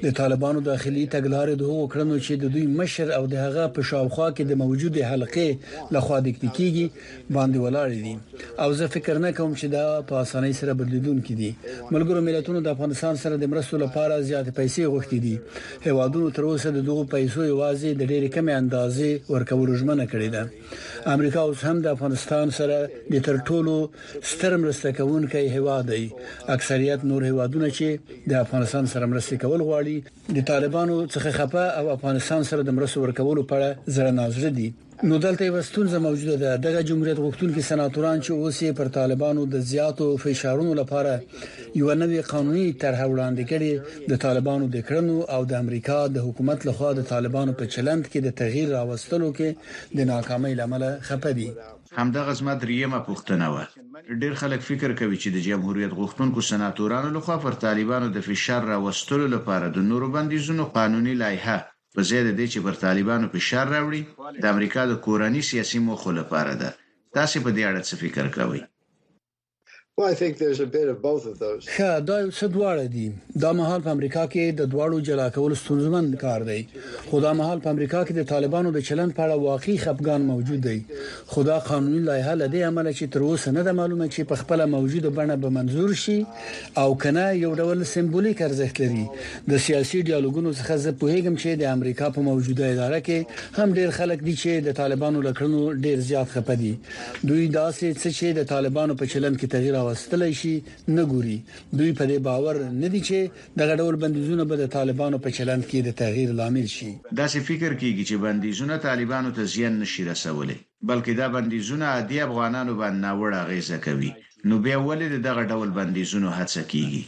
د طالبانو داخلي تګلارې د هغو کړنو چې د دوی مشر او د هغه په شاوخوا کې د موجوده حلقې لخوا د کیږي باندې ولاړ دي او زه فکر نه کوم چې دا په اسانۍ سره بدلیدونکي دي. ملګرو ملتونو د افغانستان سره د مرستو لپاره زیات پیسې غوښتي دي. هیوادونو تر اوسه د دغو پیسو یوازې د ډېرې کمې اندازې ورکول ژمنه کړې ده. امریکا اوس هم د افغانستان سره د تر ټولو ستر مرسته کوونکی هیواد دی. اکثریت نور هیوادونه چې د افغانستان سره مرسته کول غواړي د طالبانو څخه خفه او افغانستان سره د مرستو ورکولو په اړه زړه نازړه دي. نو دلته یو ستونزه موجوده ده. دغه جمهوریت غوښتونکي سناتوران چې اوس یې پر طالبانو د زیاتو فشارونو لپاره یو نوې قانوني طرح وړاندې کړي د طالبانو د کړنو او د امریکا د حکومت لخوا د طالبانو په چلند کې د تغییر راوستلو کې د ناکامۍ لامل خپه دي. همدغه زما دریمه پوښتنه و. ډېر خلک فکر کوي چې د جمهوریت غوښتونکو سناتورانو لخوا پر طالبانو د فشار راوستلو لپاره د نورو بندیزونو قانوني لایحه په زیاده دي چې پر طالبانو فشار راوړي د امریکا د کورنۍ سیاسي موخو لپاره ده. تاسو په دې اړه څه فکر کوئ؟ Well, I think there's a bit of both of those. ښه دا څه دواړه دي. دا مهال په امریکا کې د دواړو جلا کول ستونزمن کار دی. خو دا مهال په امریکا کې د طالبانو د چلند په اړه واقعي خپګان موجود دی. خدا قانوني لایحه لدی عمل چې تر اوسه نه ده معلومه چې په خپل موجوده بڼه به منزور شي او کنه یو ډول سمبولیک ارزښت لري. د سیاسي ډیالوګونو څخه زه په هیګم چې د امریکا په موجوده اداره کې هم ډیر خلک دي چې د طالبانو لکړنو ډیر زیات خپه دي. دوی داسې څه چې د طالبانو په چلند کې تغییر واستلای شي نه ګوري. دوی په دې باور نه دي چې دغه ډول بندیزونه به د طالبانو په چلند کې د تغییر لامل شي. دا څه فکر کیږي چې بندیزونه طالبانو ته زیان نشي رسولي بلکې دا بندیزونه عادي افغانانو باندې ناوړه اغیزه کوي. نو بیا ولې دغه ډول بندیزونه هڅه کیږي؟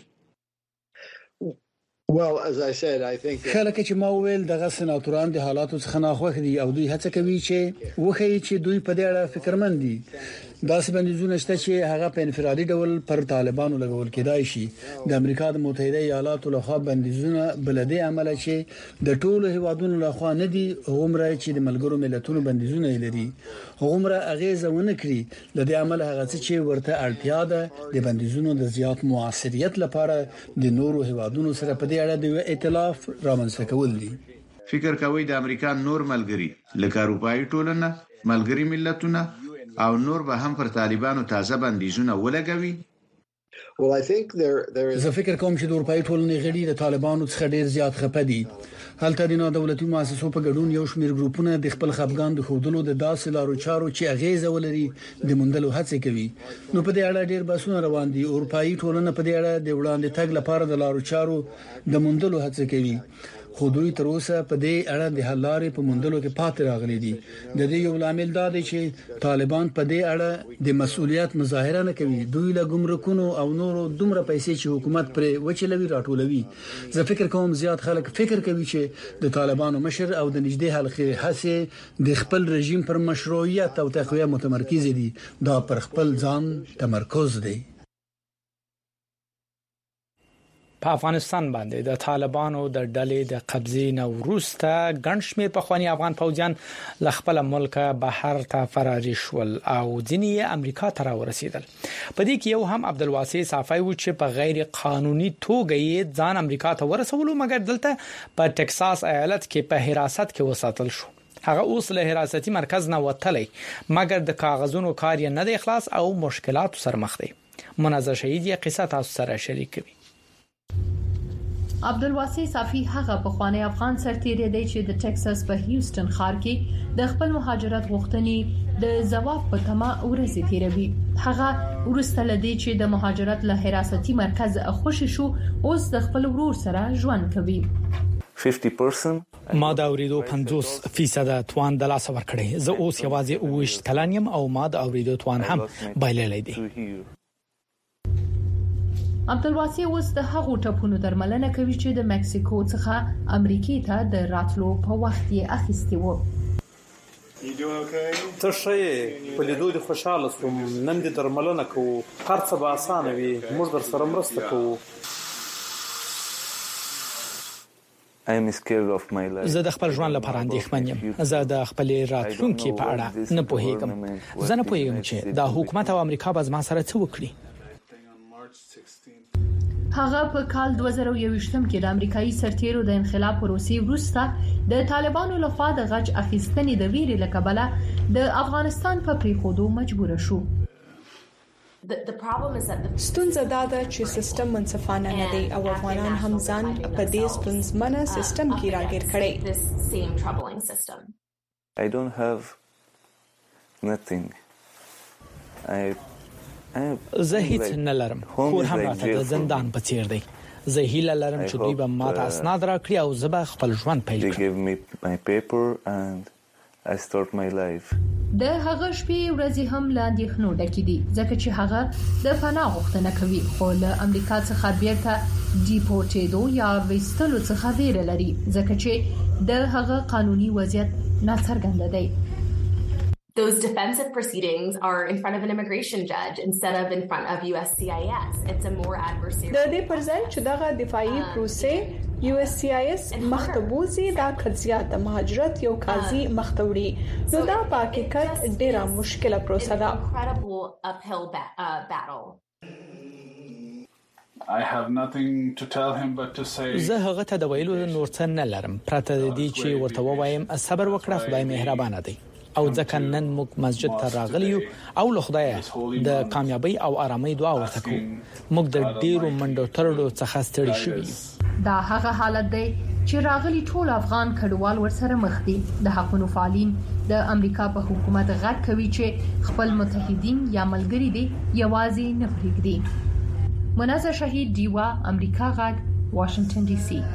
Well, as I said, I think خلک چې ما ویل دغه سناتوران د حالاتو څخه ناخوښ دي او دوی هڅه کوي چې وخی چې دوی په دې اړه فکرمند دي. داسې بندیزونه شته چې هغه په انفرادي ډول پر طالبانو لګول کېدای شي. د امریکا د متحده ایالاتو لخوا بندیزونه بلدي عمل چې د ټولو هیوادونو لخوا نه دي عمره چې د ملګرو ملتونو بندیزونه لري عمره اغیزه ونه کړی. د دې عمل هغه چې ورته اړتیا ده د بندیزونو د زیات موثریت لپاره د نورو هیوادونو سره په دې اړه د ائتلاف رامنځته کول دي. فکر کوي د امریکا نور ملګری لکه اروپאי ټولنه ملګری ملتونه او نور به هم پر طالبانو تازه بندیزونه ولګوي؟ Well, I think there there is زه فکر کوم چې د اروپאי ټولنې غړي د طالبانو څخه ډیر زیات خپه دي. هلته د دولتي مؤسسو په ګډون یو شمېر ګروپونه د خپل خپګان د خوندلو د داسې لارو چارو چې اغیزه ولري د مندلو هڅه کوي. نو په دې اړه ډیر بحثونه روان دي. اروپאי ټولنه په دې اړه د وړاندې تګ لپاره د لارو چارو د مندلو هڅه کوي. خو دوی تر اوسه په دې اړه د حل لارې په موندلو کې پاتې راغلي دي. د دې یو لامل دا دی چې طالبان په دې اړه د مسؤلیت مظاهره نه کوي. دوی له ګمرکونو او نورو دومره پیسې چې حکومت پرې وچلوي راټولوي. زه فکر کوم زیات خلک فکر کوي چې د طالبانو مشر او د نږدې حلقې هڅه د خپل رژیم پر مشروعیت او تقویه متمرکز دي. دا پر خپل ځان تمرکز دی. په افغانستان باندې د طالبانو د ډلې د قبضې نه وروسته ګڼ شمېر پخوانی افغان فوجیان له خپل ملک بهر ته فراري شول او ځینې امریکا ته راورسېدل. په دې کې یو هم عبدالواسع صافی و چې په غیر قانوني توګه یې ځان امریکا ته ورسولو مګر دلته په ټکساس ایالت کې په حراست کې وساتل شو. هغه اوس له حراستي مرکز نه وتلی مګر د کاغذونو کار یې نه دی خلاص او مشکلات سره مخ دی. منازع شهید یې قصه تاسو سره شریکوي. عبدالواسع صافی هغه پخوانی افغان سرتیری دی چې د ټکساس په هیوستن ښار کې د خپل مهاجرت غوښتنې د جواب په تمه ورسې تیروي. هغه ورسته لدی چې د مهاجرت له حراستي مرکز خوشی شو اوس د خپل ورور سره ژوند کوي. پنځه درصد ما دا اوریدو پنځوس فیصد توان د لاس ور کړی. زه اوس یوازې اوویشت کلن یم او ما دا اوریدو توان هم بایللی دی. عبدالواسع اوس د هغو ټپونو درملنه کوي چې د مکسیکو څخه امریکای ته د راتلو په وخت یې اخیستي وو. ته ښه په لیدو د خوشاله شوم. نن د درملنه کوو هر څه به اسانه وي. موږ در سره مرسته کوو. زه د خپل ژوند لپاره اندېښمن یم. زه د خپل راتلونکي په اړه نه پوهیږم. زه نه پوهیږم چې دا حکومت او امریکا به زما سره څه وکړي. هغه په کال دوه زره یوویشتم کې د امریکایي سرتیرو د انقلاب پروسې وروسته د طالبانو لخوا د غچ اخیستنې د ویرې له کبله د افغانستان په پریښودو مجبور شو. ستونزه دا ده چې سیستم منصفانه نه دی او افغانان هم ځان په دې ستونزمنه سیستم کې راګیر کړي. I don't have nothing. I زه هیڅ نه لرم. کور هم راته د زندان په څیر دی. زه هیله لرم چې دوی به ماته اسناد راکړي او زه به خپل ژوند پیل کړم. They gave me my paper and I start my life. د هغه شپې ورځې هم لاندې خنو ډکې دي ځکه چې هغه د پناه غوښتنه کوي خو له امریکا څخه بیرته ډیپورټېدو یا وستلو څخه ویره لري ځکه چې د هغه قانوني وضعیت ناڅرګند دی. Those defensive proceedings are in front of an immigration judge instead of in front of U S C I S. It's a more adversarial. د دې پر ځای چې دغه دفاعي پروسې U S C I S مختبوزي دا قضیه د مهاجرت یو قاضي مختوري نو دا په حقیقت ډیره مشکله پروسه ده. Incredible uphill battle. I have nothing to tell him but to say زه هغه ته د ویلو نور څه نه لرم پرته د دې چې ورته وایم صبر وکړه خدای مهربان دی او ځکه نن موږ مسجد ته راغلیو او له خدای د کامیابی او آرامۍ دعا ورته کوو. موږ د ډیرو منډو ترړو څخه ستړي شوو. دا هغه حالت دی چې راغلي ټول افغان کډوال ورسره مخ دي. د حقوقو فعالین د امریکا په حکومت غږ کوي چې خپل متحدین یا ملګری دي یوازې نه پرېږدي. منازه شهید دیوا امریکا غږ واشنگټن ډي سي.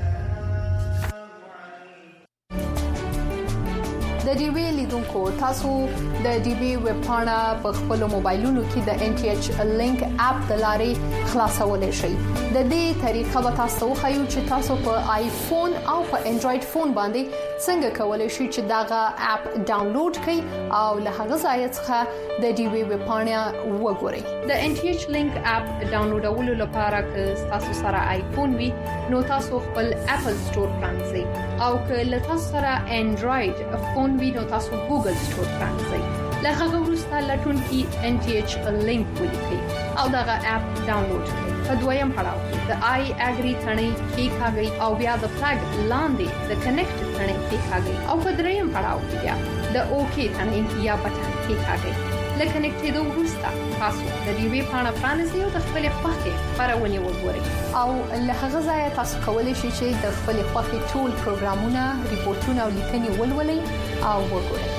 د ډي وی لیدونکو تاسو د ډي وی ویب پاڼه په خپل موبایلونو کې د ان ټي ایچ لینک اپ د لارې خلاصولای شئ. د دې طریقه به تاسو خو چې تاسو په آیفون او په انډراید فون باندې څنګه کولای شئ چې داغه اپ ډاونلوډ کړئ او له هغه ځای څخه د ډي وی ویب پاڼه وګورئ. د ان ټي ایچ لینک اپ ډاونلوډولو لپاره که تاسو سره آیفون وي نو تاسو خپل اپل سٹور پرانځئ او که له تاسو سره انډراید فون وي نو تاسو ګوګل سٹور پرانځئ. له هغه وروسته لټون کې ان ټي ایچ لینک ولیکئ او دغه اپ ډاونلوډ کړئ. په دویم پړاو کې د آی اګری ثنې کې کاږئ او بیا د فلګ لاندې د کنیکټ ثنې کې کاږئ او په دریم پړاو کې بیا د اوکی ثنې یا بټن کې کاږئ. لکه کنیکټېدو وروسته تاسو د دې وی پاڼه پرانیزئ او د خپل خوښې خبرونه وګورئ او له هغه ځای تاسو کولی شئ چې د خپل خوښې ټول پروګرامونه، ریپورتونه او لیکنې ولولئ او وګورئ.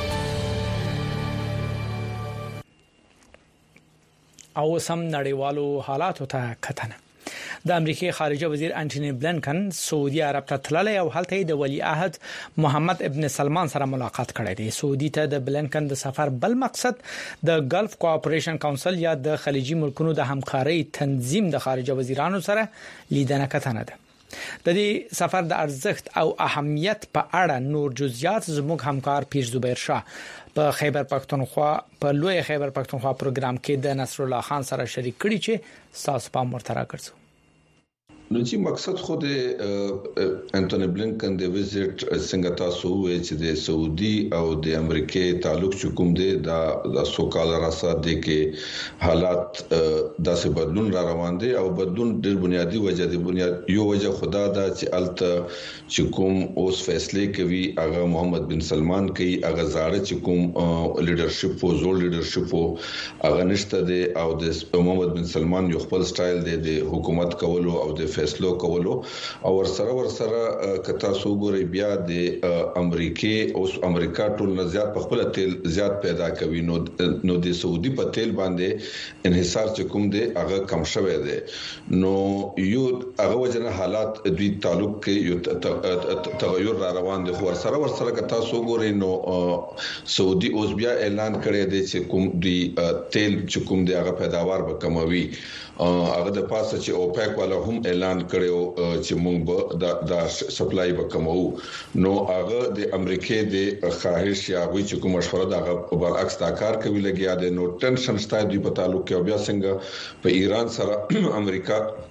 او سم نړیوالو حالاتو ته کتنه. د امریکای خارجه وزیر انټونی بلنکن سعودي عرب ته تللی او هلته د ولی عهد محمد ابن سلمان سره ملاقات کړی دی. سعودي ته د بلنکن د سفر بل مقصد د ګلف کوآپریشن کونسل یا د خلیجي ملکونو د همکارۍ تنظیم د خارجه وزیرانو سره لیدنه کتنه ده. د دې سفر د ارزښت او اهمیت په اړه نور جزئیات زموږ همکار پیر زبیر شاه په خیبر پختونخوا په لوی خیبر پختونخوا پروګرام کې د نصر الله خان سره شریک کړي چې تاسو په مرترا کړو. نو چې مقصد خو د انټونی بلنکن د وزټ څنګه تاسو وې چې د سعودي او د امریکای تعلق کوم دی دا د سوکاله راسه دي کې حالات داسې بدلون را روان دي او بدلون ډېر بنیادی وجه دی. بنیاد یو وجه خدا دا چې الته چې کوم اوس فیصله کوي هغه محمد بن سلمان کوي هغه زاړه چې کوم لیدرشپ او زول لیدرشپ هغه نشته دی او د محمد بن سلمان یو خپل سټایل دی د حکومت کولو او د فیصلو کولو او ورسره ورسره کتا سو ګوري بیا د امریکای او امریکا ټول نه زیات په خپل تیل زیات پیدا کوي نو نو د سعودي په تیل باندې انحصار چې کوم دی هغه کم شوی دی. نو یو هغه وجنه حالات دوی تعلق کې یو تغیر را روان دي. خو ورسره ورسره کتا سو ګوري نو سعودي اوس بیا اعلان کړی دی چې کوم دی تیل چې کوم دی هغه پیداوار به کموي. هغه د پاسه چې اوپیک والا هم اعلان کړو چې موږ به د سپلای به کمو. نو هغه د امریکای د خواهش یا غوي چې کوم مشوره د برعکس دا کار کوي لګیا د نو ټنشن ستای دی په تعلق کې بیا څنګه په ایران سره امریکا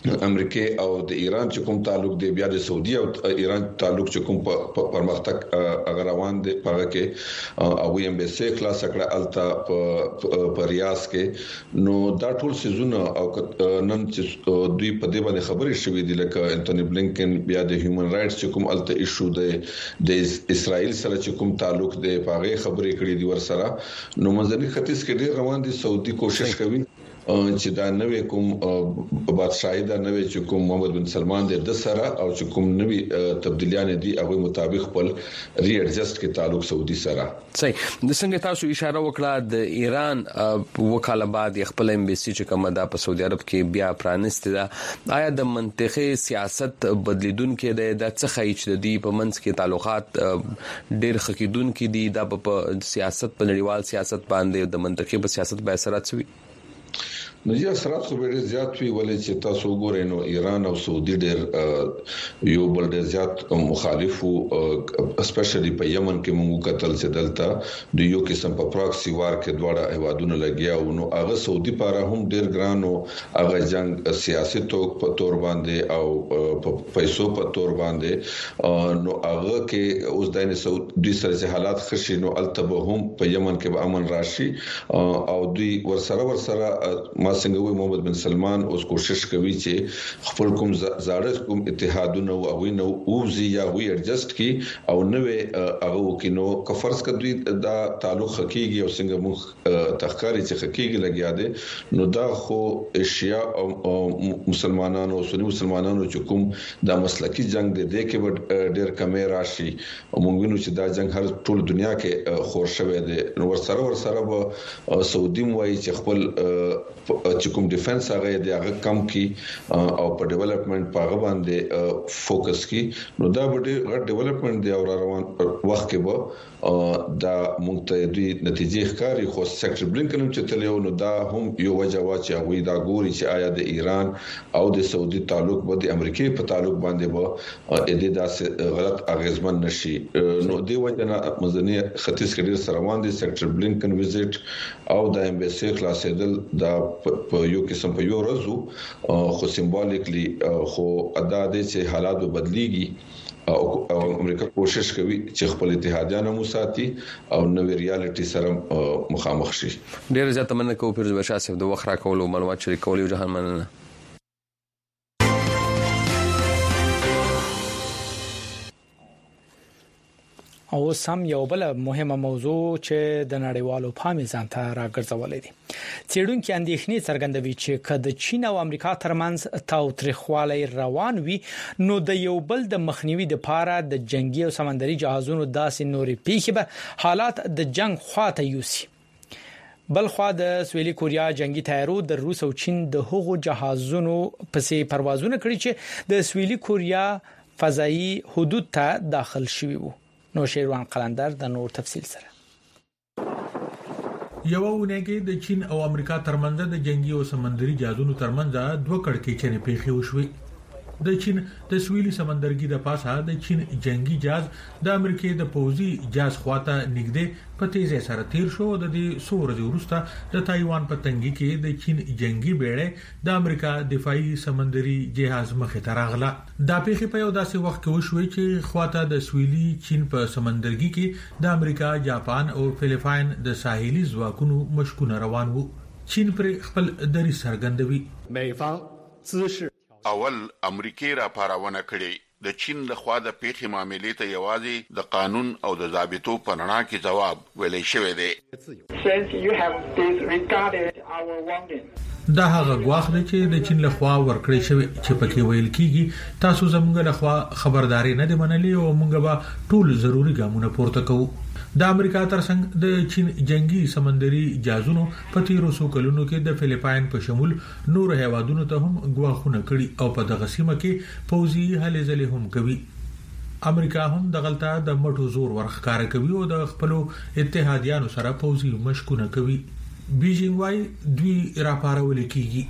امریکای او د ایران چې کوم تعلق دی بیا د سعودي او ایران تعلق چې کوم پرمختګ اگر روان دي په کې او ایم بي سي خلاص کړه التا په ریاض کې نو دا ټول سيزونه او نن چې دوی په دې باندې خبرې شوې دي لکه انټونی بلینکن بیا د هیومن رائټس چې کوم التا ایشو دی د اسرائیل سره چې کوم تعلق دی په هغه خبرې کړې دي ور سره نو منځني ختیځ کې ډېر روان دي سعودي کوشش کوي چې دا نوې کوم بادشاہي دا نوې چې کوم محمد بن سلمان د سره او چې کوم نوې تبدیلیان دي هغه مطابق خپل ری ایڈجسټ کې تعلق سعودي سره صحیح د څنګه تاسو اشاره وکړه د ایران وکاله بعد خپل امبیسي چې کومه د په سعودي عرب کې بیا پرانست ده آیا د منطقي سیاست بدلیدونکو د څه خایچ د دی په منځ کې تعلقات ډېر خکیدونکو دي د سیاست په نړیوال سیاست باندې د منطقي په سیاست به اثرات شوي نو یا سرات خو ډېر زیات وی ولې چې تاسو وګورئ نو ایران او سعودي ډېر یو بل ډېر زیات مخالفو اسپیشلی په یمن کې موږ قتل چې دلته د یو قسم په پراکسی وار کې دواړه هوادونه لګیا نو هغه سعودي لپاره هم ډېر ګران او هغه جنگ سیاسي په تور باندې او په پیسو په تور باندې نو هغه کې اوس د سعودي سره حالات خشي نو التبه هم په یمن کې به امن راشي او دوی ورسره ورسره څنګه وي محمد بن سلمان اوس کوشش کوي چې خپل کوم زاړه کوم اتحادونه او وینو اوزي یا وی ایڈجسټ کی او نوې هغه وکینو کفرس کدوی دا تعلق حقيقي او څنګه مخ تخکاری چې حقيقي لګیا دي نو دا خو ایشیا او مسلمانانو او سنی مسلمانانو چې کوم دا مسلکی جنگ دی د کې ډېر کمې راشي او موږ وینو چې دا جنگ هر ټول دنیا کې خور شوی دی نو ورسره ورسره به سعودي موایي چې خپل چې کوم ډیفنس هغه دی هغه کم کی او په ډیولپمنٹ په هغه باندې فوکس کی نو دا به غټ ډیولپمنٹ دی او روان وخت کې به دا موږ ته دوی نتیجې ښکاری خو سېکټر بلینکن چې تلو نو دا هم یو وجه وا چې هغه دا ګوري چې آیا د ایران او د سعودي تعلق به د امریکای په تعلق باندې به اې دې داسې غلط اغیزمن نشي نو دی وجه نه مزنی ختیځ کې ډیر سره روان دي سېکټر بلینکن وزټ او د امبیسي خلاصېدل دا په یو قسم په یو ورځو خو سمبولیکلی خو ادا دي چې حالات به بدليږي او امریکا کوشش کوي چې خپل اتحادیان مو ساتي او نوې ریالټي سره مخامخ شي ډیر زیات مننه کوم پر بشاسف د وخره کولو معلومات شریکول او جهان مننه او سم یو بل مهمه موضوع چې د نړیوالو پام ځان ته راګرځولې دي چېرونکو اندېښنې څرګندوي چې کله چین او امریکا ترمنځ تاوتریخوالی روان وي نو د یو بل د مخنیوي لپاره د جنگي او سمندري جهازونو داسې نوري پیښې به حالات د جنگ خواته یوسي بلخوا د سویلي کوریا جنگي تیارو د روس او چین د هغو جهازونو پسې پروازونه کړی چې د سویلي کوریا فضایی حدود ته داخل شوي وو نو شیروان قلندر د نور تفصیل سره یو ونګي د چین او امریکا ترمنځ د جنگي او سمندري جهازونو ترمنځ دوه کړکۍ چنې پیښې وشوي د چین د سویلي سمندرګي د پاسه د چین جنگي جهاز د امریکای د پوزي جهاز خواته نږدې په تیزه سره تیر شو د دې سورځ وروسته د تایوان په تنګي کې د چین جنگي بیړۍ د امریکا دفاعي سمندري جهاز مخه ته راغله دا پیښه په یو داسې وخت کې وشوي چې خواته د سویلي چین په سمندرګي کې د امریکا جاپان او فلیپاین د ساحلي ځواکونو مشکونه روان وو چین پر خپل دری سرګندوي میفان زشر اول امریکای را پاراونه کړي د چین له خوا د پیښې معاملې ته یوازې د قانون او د ضابطو په رڼا کې جواب ویلې شوی دی دا هغه غواخ دی چې د چین له خوا ورکړی شوی چې پکې ویل کیږي تاسو زموږ له خوا خبرداري نه دی منلې او موږ به ټول ضروري ګامونه پورته کوو د امریکا ترڅنګ د چین جنگي سمندري جهازونو په تیرو سو کلونو کې د فلیپاین په شمول نور هیوادونو ته هم غواخونه کړي او په دغه سیمه کې پوځي هلې ځلې هم کوي امریکا هم د غلطه د مټو زور ورخکار کوي او د خپل اتحادیانو سره پوځي مشکونه کوي بیجینګ وايي دوی راپارول کیږي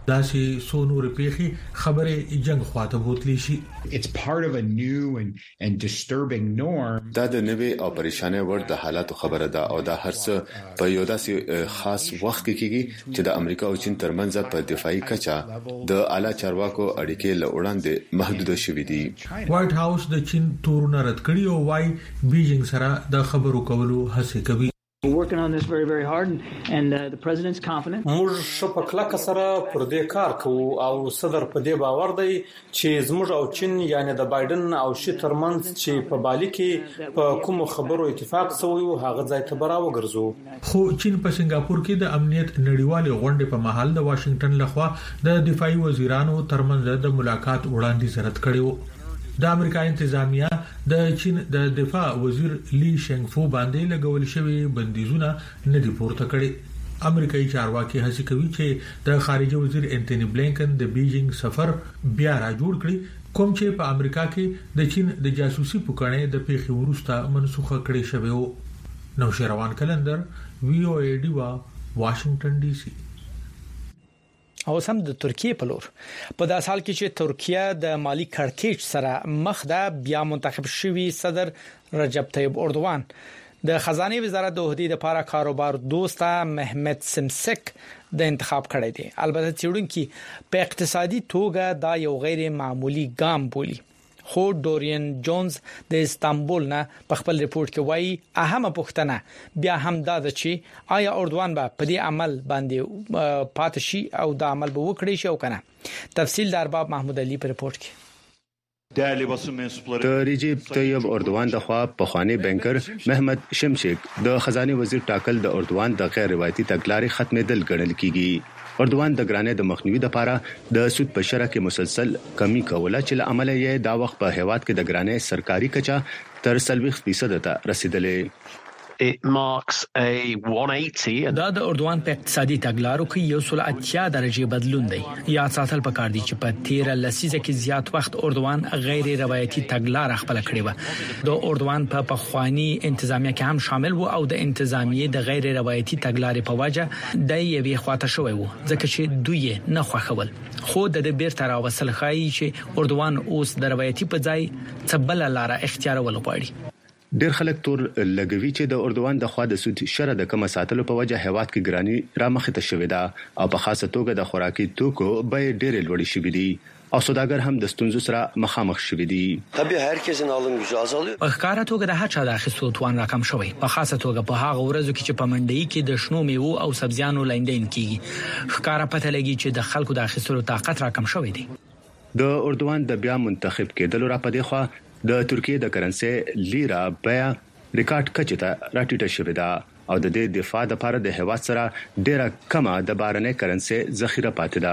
داسې سونور پیخي خبره جنگ خواته بوتلی شي. It's part of a new and and disturbing norm. دا د نوې او پریشانه ور د حالاتو خبره ده او دا هرڅه په یو داسې خاص وخت کې کیږي چې د امریکا او چین ترمنځ په دفاعي کچا د اعلی چارواکو اړیکې له وړاندې محدود شوې دي. وایټ هاوس د چین تورونه رد کړي او وايي بیجینګ سره د خبرو کولو هڅه کوي. We're working on this very very hard and, and uh, the president's confident. موږ شپکله کسره پر دې کار کوو او صدر په دې باور دی چې زموږ او چین یعنی د بایدن او شي ترمنځ چې په بالي کې په کوم خبرو اتفاق شوی او هغه ځای ته براو ګرځو. خو چین په سنگاپور کې د امنیت نړیوالې غونډې په محل د واشنگټن لخوا د دفاعي وزیرانو ترمنځ د ملاقات وړاندیز رد کړو. د امریکا انتظامیه د چین د دفاع وزیر لی شنګفو باندې لګول شوی بندیزونه نه دی پورته کړي. امریکایي چارواکي هڅه کوي چې د خارجه وزیر انټونی بلینکن د بیجینګ سفر بیا را جوړ کړي کوم چې په امریکا کې د چین د جاسوسي پوکړې د پیښې وروسته منسوخه کړي شوی و. نو شروان کلندر وی او ای ډیوا واشنگټن ډي سي. او سم د ترکیه په لور په داسې حال کې چې ترکیه د مالی کړکېچ سره مخ ده بیا منتخب شوی صدر رجب طیب اردوغان د خزانه وزارت د عہدې لپاره کاروبار دوست محمد سمسک د انتخاب کړی دی. البته چېرونکو په اقتصادي توګه دا یو غیر معمولی ګام بولی. خو ډورین جونز د استانبول نه په خپل ریپورت کې وایي اهمه پوښتنه بیا هم دا ده چې آیا اردوغان به په دې عمل باندې پاتې شي او دا عمل به وکړي شي او کنه. تفصیل د ارباب محمود علي په ریپورت کې. د رجب طیب اردوغان د خوا په خوانی بانکر محمد شمشک د خزانه وزیر ټاکل د اردوغان د غیر روایتي تګلارې ختمېدل ګڼل کیږي. اردوغان د ګرانې د مخنیوي لپاره د سود په شرکه کې مسلسل کمی کوله چې له عمله یې دا وخت په هیواد کې د ګرانې سرکاري کچا تر څلوېښت فیصد ته رسیدلې. It marks a one eighty دا د اردوغان په اقتصادي تګلارو کې یو سل اتیا درجه بدلون دی. یا ساتل پکار دي چې په تیر لسیزه کې زیات وخت اردوغان غیر روایتي تګلار خپل کړی و. د اردوغان په پخوانی انتظامیه کې هم شامل وو او د انتظامیه د غیر روایتي تګلارې په وجه د یوې خواته شوی وو ځکه چې دوی نه خوښول. خو د بیرته راوصل خایي چې اردوغان اوس د روایتي په ځای څبل لاره اختیارول غواړي. ډېر خلک تور لګوي چې د اردوغان د خوا د سود شره د کم ساتلو په وجه هیواد کې ګرانی را مخه ته شوې ده او په خاصه توګه د خوراکي توکو به ډېر لوړ شي دي او سوداګر هم د ستونزو سره مخامخ شوي دي. طبيعي herkesin alım gücü azalıyor. په ښکارا توګه د هر چا د اخیستو توان راکم شوی په خاصه توګه په هغه ورځو کې چې په منډي کې د شنو میوو او سبزیانو لیندین کیږي. ښکارا پته لګي چې د خلکو د اخیستو طاقت راکم شوی دی. د اردوغان د بیا منتخب کېدلو را پدې خو د ترکیه د کرنسي لیرا بیا ریکارډ کچته راټیټه شوې ده او د دې دفاع لپاره د هیواد سره ډیره کمه د بارنې کرنسي ذخیره پاتې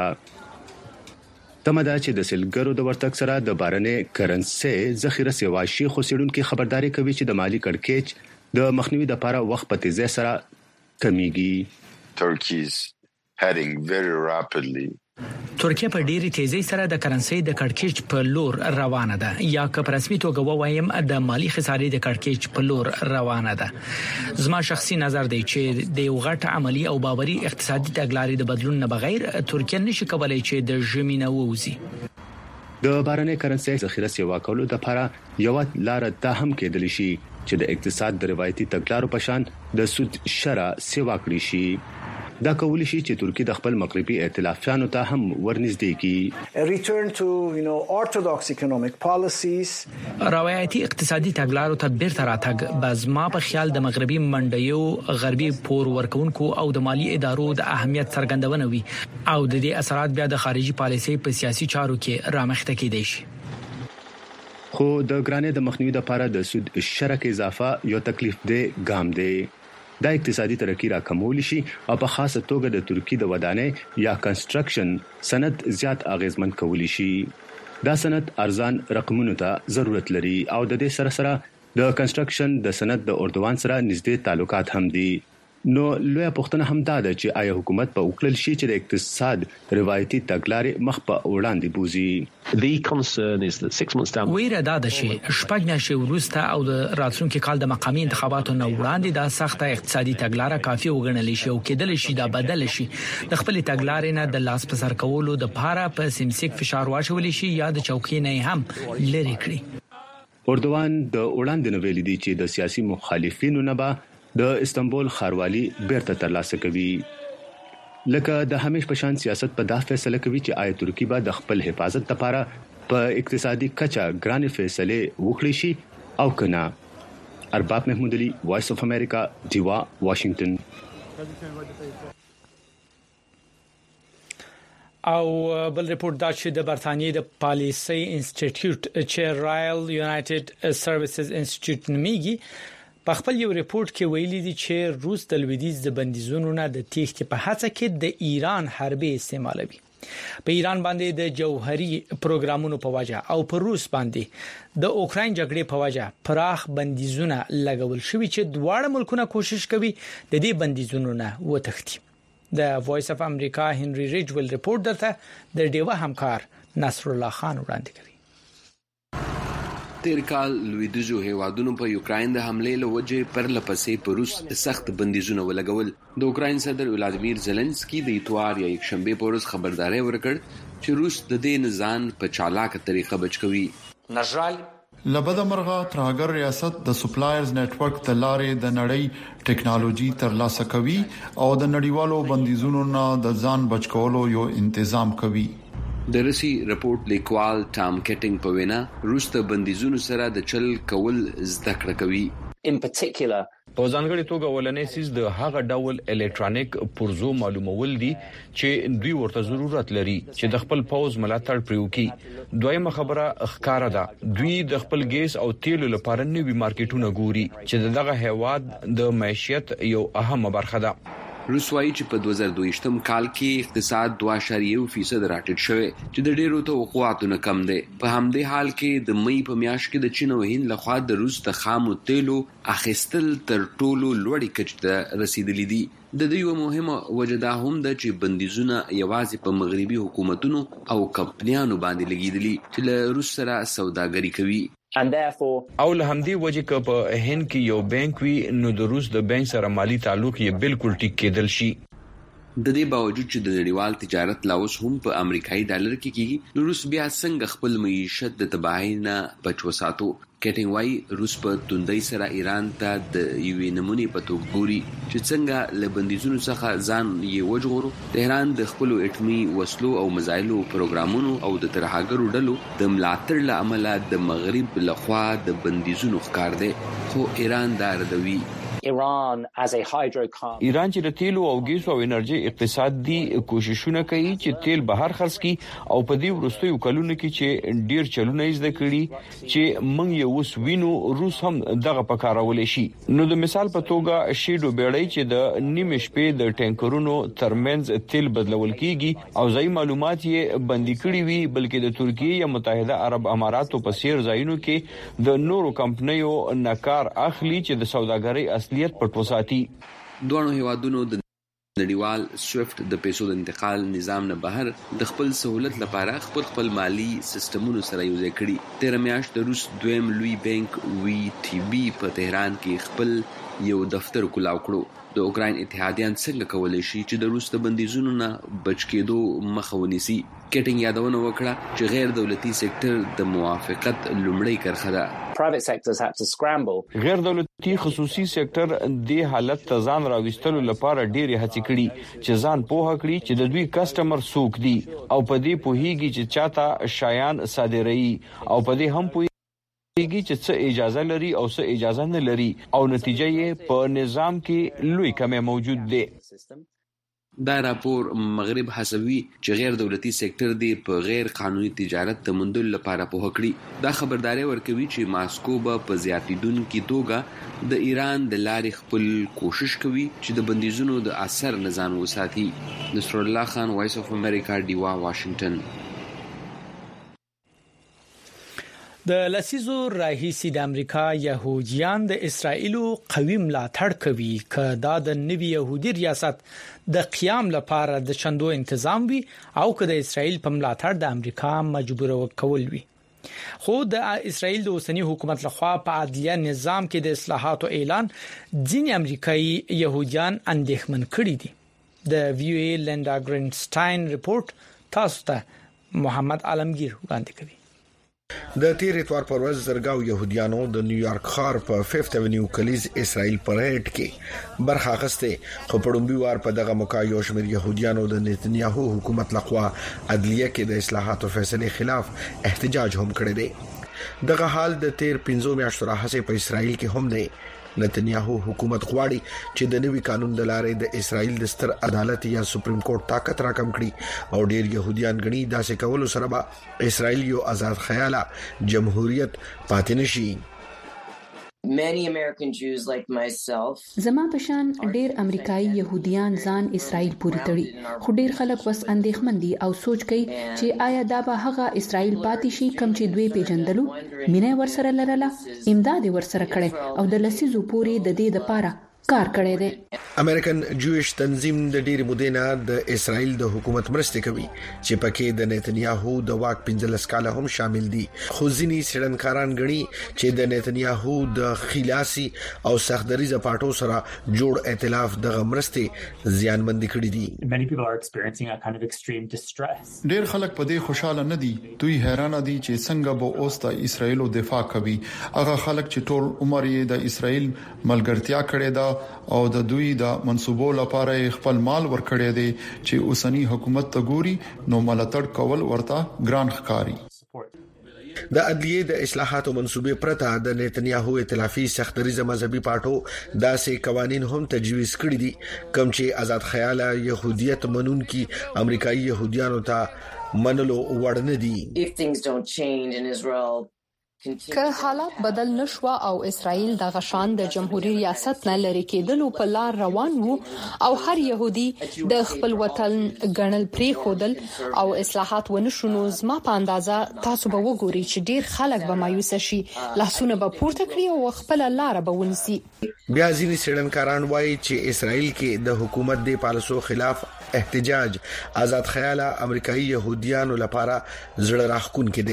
ده. تمدا چې د سلګرو د ورتګ سره د بارنې کرنسي ذخیره سیوا شي خو سړونکو خبرداري کوي چې د مالی کړکېچ د مخنیوي لپاره وخت په تیزه سره کمیږي. Turkey's heading very rapidly ترکیه په ډېری تیزی سره د کرنسي د کړکېچ په لور روانه ده یا که په رسمي توګه وایم د مالی خسارې د کړکېچ په لور روانه ده. زما شخصي نظر دی چې د یو غټ عملی او باوري اقتصادي تګلارې د بدلون نه بغیر ترکیه نشي کولای چې د ژمینه ووزي. د بارنې کرنسي ذخیره سیوا کولو لپاره یو لار ته هم کېدلی شي چې د اقتصاد د روایتي تګلارو په شان د سود شره سیوا کړی شي. دا کولی شي چې ترکیه د خپل مغربي ائتلافیانو ته هم ورنږدې کړي. A return to you know orthodox economic policies. روایتي اقتصادي تګلارو ته بیرته راتګ بازما په خیال د مغربي منډیو غربي پور ورکونکو او د مالی ادارو د اهمیت څرګندونه وي او د دې اثرات بیا د خارجي پالیسۍ په سیاسي چارو کې رامخته کېدای شي. خو د ګرانې د مخنیوي لپاره د سود شرک اضافه یو تکلیف دی ګام دی. دا اقتصادي ترقی را کمول شي او په خاصه توګه د ترکیه د ودانۍ یا کنستراکشن صنعت زیات اغیزمن کولی شي. دا صنعت ارزان رقمونو ته ضرورت لري او د دې سره سره د کنستراکشن د صنعت د اردوغان سره نږدې تعلقات هم دي. نو لوی پښتنه هم دا ده چې آیا حکومت په وکړل شي چې د اقتصاد روایتي تګلارې مخ په وړاندې بوزي. The concern is that six months down ویره دا ده چې شپږ میاشتې وروسته او د راتلونکي کال د مقامی انتخاباتو نه وړاندې دا سخته اقتصادي تګلارې کافي وګڼل شي او کېدل شي دا بدل شي د خپل تګلارې نه د لاس په سر کولو د پاره په سیمسیک فشار واچول شي یا د چوکۍ نه هم لری کړی. اردوان د وړاندې نو ویلي دي چې د سیاسي مخالفینو نه به د استنبول خاروالي بیرته ترلاسه کوي. لکه د همیش په شان سیاست په دا فیصله کوي چې آیا ترکی به د خپل حفاظت لپاره په اقتصادي کچا ګران فیصله وکړي شي او کنه. ارباب محمود علي، وایس اف امریکا، دیوا، واشنگټن. او بل ریپورت دا چې د برتانیې د پالیسي انسټیټیوټ چې رائل یونایټډ سروسز انسټیټیوټ نومیږي په خپل یو ریپورت کې ویلي دي چې روس د لویدیځ د بندیزونو نه د تېښتې په هڅه کې د ایران حربي استعمالوي. په ایران باندې د جوهري پروګرامونو په وجه او په روس باندې د اوکراین جګړې په وجه پراخ بندیزونه لګول شوي چې دواړه ملکونه کوشش کوي د دې بندیزونو نه وتښتي. د وایس اف امریکا هنري ریجول ریپورت درته د ډیوا همکار نصر الله خان وړاندې کوي. تیر کال لویدیځو هیوادونو په یوکراین د حملې له وجې پر لپسې په روس سخت بندیزونه ولګول. د اوکراین صدر ولادیمیر زيلنسکي د اتوار یا یکشنبه په ورځ خبرداري ورکړ چې روس د دې نزان په چالاکه طریقه بچ کوي. نژال لبد مرغه ترهګر ریاست د سپلایرز نتورک د لارې د نړۍ ټیکنالوژي ترلاسه کوي او د نړیوالو بندیزونو نه د ځان بچ کولو یو تنظیم کوي. د رسی رپورت لیکوال ټام کټینګ په وینا روس ته بندیزونو سره د چل کول زده کړه کوي. In particular په ځانګړي توګه ولنې سیس د هغه ډول الکترونیک پرزو معلومول دي چې دوی ورته ضرورت لري چې د خپل پوز ملاتړ پریوکي. دویمه خبره ښکارا ده دوی د خپل ګیس او تیلو لپاره نوي مارکیټونه ګوري چې دغه هیواد د معیشت یو اهمه برخه ده. روس وايي چې په دوه زره دوه کال کې اقتصاد دوه اعشاریه فیصد راټیټ شوی چې د ډیرو توقعاتو نه کم دی. په همدې حال کې د مې په میاشت کې د چین او هند لخوا د روس د خامو تیلو اخیستل تر ټولو لوړې کچې ته رسیدلې دي. د دې یو مهمه وجه دا هم ده چې بندیزونه یوازې په مغربي حکومتونو او کمپنیانو باندې لګیدلي چې له روس سره سوداګري کوي. And therefore او له همدې وجه ک په هند کې یو بانک وي نو د روس د بانک سره مالی تعلق یې بالکل ټیک کېدل شي. د دې باوجود چې د نړیوال تجارت لاوس هم په امریکایي ډالر کې کیږي نو روس بیا څنګه خپل معیشت د تباہی نه بچ وساتو. کټینګ وايي روس په توندۍ سره ایران ته د یوې نمونې په توګه ګوري چې څنګه له بندیزونو څخه ځان یې وژغورو. تهران د خپل اټومي وسلو او میزایلو پروګرامونو او د ترهګرو ډلو د ملاتړ له امله د مغرب لخوا د بندیزونو ښکار دی خو ایران دا ردوي. Iran as a hydrocarbon ایران چې د تیلو او ګیسو او انرژي اقتصادي کوششونه کوي چې تیل بهر خرڅ کړي او په دې وروستیو کلونو کې چې ډیر چلونه زده کړي چې موږ یو اوس وینو روس هم دغه پکارول شي. نو د مثال په توګه شیډو بیړۍ چې د نیمه شپې د ټانکرونو ترمنځ تیل بدلول کیږي او ځای معلومات یې بندي کړي وي بلکې د ترکیه یا متحده عرب اماراتو په سیر ځایونو کې د نورو کمپنیو نکار اخلي چې د سوداګرۍ اصلیت پټ وساتي. دوه هیوادونو د نړیوال سویفټ د پیسو د انتقال نظام نه بهر د خپل سہولت لپاره خپل خپل مالی سیستمونو سره یوځای کړي. تیر میاشت د روس دویم لوی بانک وی ټي بي په تهران کې خپل یو دفتر کولاو کړو. د اوکراین اتحادیان څنګه کولای شي چې د روس د بندیزونو نه بچ کېدو مخه ونیسي. کټینګ یادونه وکړه چې غیر دولتي سکتور د موافقت لومړی کرخه ده. private sectors have to scramble. غیر دولتي خصوصي سکتور د حالت ته ځان راوستلو لپاره ډېری هڅې کړي چې ځان پوهه کړي چې د دوی کسٹمر څوک دي او په دې پوهیږي چې چاته شایان صادروي او په دې هم پوهیږي چې څه اجازه لري او څه اجازه نه لري او نتیجه یې په نظام کې لوی کمی موجود دی. دا راپور مغرب حسوي چې غیر دولتي سکتور دی په غیر قانوني تجارت ته مندل لپاره په هکړي. دا خبرداري ورکوي چې ماسکو به په زیاتیدونکو توګه د ایران د لارې خپل کوشش کوي چې د بندیزونو د اثر نه ځان وساتي. نصر الله خان، وایس اف امریکا، دیوا، واشنگټن. د لسیزو راهیسې د امریکا يهوديان د اسرایلو قوي ملاتړ کوي کدا د نوي يهودي ریاست د قیام لپاره د چندو تنظیم وي او کدا اسرایل په ملاتړ د امریکا مجبور وکول وي. خو د اسرایل د اوسنی حکومت لخوا په عدلیه نظام کې د اصلاحاتو اعلان ځینې امریکایي يهوديان اندېښمن کړي دي. د ویو ای لیندا ګرینسټاین ریپورت تاسو ته محمد عالمگیر وړاندې کوي. د تیر اتوار پر ورځ زرګاو يهوديانو د نیویارک ښار په ففت ایونیو کلیز اسرائیل پریډ کې برخه اخیسته، خو په ډومبي وار په دغه موقع یو شمېر يهوديانو د نتنیاهو حکومت لخوا عدلیه کې د اصلاحاتو فیصله خلاف احتجاج هم کړی دی. دغه حال د تیر پنځو میاشتو راهیسې په اسرائیل کې هم دی. نتنیاهو حکومت غواړي چې د نوي قانون د لارې د اسرائیل د ستر عدالت یا سپریم کورټ طاقت راکم کړي او ډیر يهوديان غني داسې کولو سره به اسرائیل یو آزاد خیاله جمهوریت پاتې نشي. Many American Jews like myself زما پشان ډیر امریکایي يهوديان ځان اسرائیل پورې تړي، خو ډیر خلک وس اندېښمن دي او سوچ کوي چې آیا دا به هغه اسرائیل پاتې شي کوم چې دوی پیژندلو، مینه ورسره لرله، امداد ورسره کړي او د لسیزو پورې د دې لپاره کار کړی دی. امریکن جویش تنظیم د ډیر مودې نه د اسرائیل د حکومت مرسته کوي چې پکې د نتنیاهو د واک پنځلس کاله هم شامل دي، خو ځینی سړنکاران غني چې د نتنیاهو د خلاصي او سختدریزه پټو سره جوړ ائتلاف د مرسته زیانمند کړي دي. Many people are experiencing a kind of extreme distress. ډیر خلک په دې خوشاله نه دي، دوی حیران دي چې څنګه به اوس د اسرائیل دفاع کوي. هغه خلک چې ټول عمر یې د اسرائیل ملګرتیا کړې ده او د دوی د منصوبو لپاره خپل مال ورکړی دی چې اوسنی حکومت ته ګوري نو ملاتړ کول ورته ګران ښکاري. د عدلیه د اصلاحاتو منصوبې پرته د نتنیاهو ائتلافي سختدریزه مذهبي پټو داسې قوانين هم تجویز کړی دي کوم چې آزاد خیاله يهودیت منونکي امریکایي يهوديانو ته منلو وړ نه دي. If things don't change in Israel که حالات بدل نشو او اسرائیل د غشان د جمهوریت ریاست نه لري کېدلو په لار روان وو او هر يهودي د خپل وطن ګڼل پری خودل او اصلاحات ونشونو زما په اندازه تاسو به وګورئ چې ډیر خلک به مایوس شي، لاسونه به پورته کړی او خپل لار به ونسي. بیا ځینې سړنکاران وایي چې اسرائیل کې د حکومت د پالیسو خلاف احتجاج آزاد خیاله امریکایي يهوديانو لپاره زړه راخون کې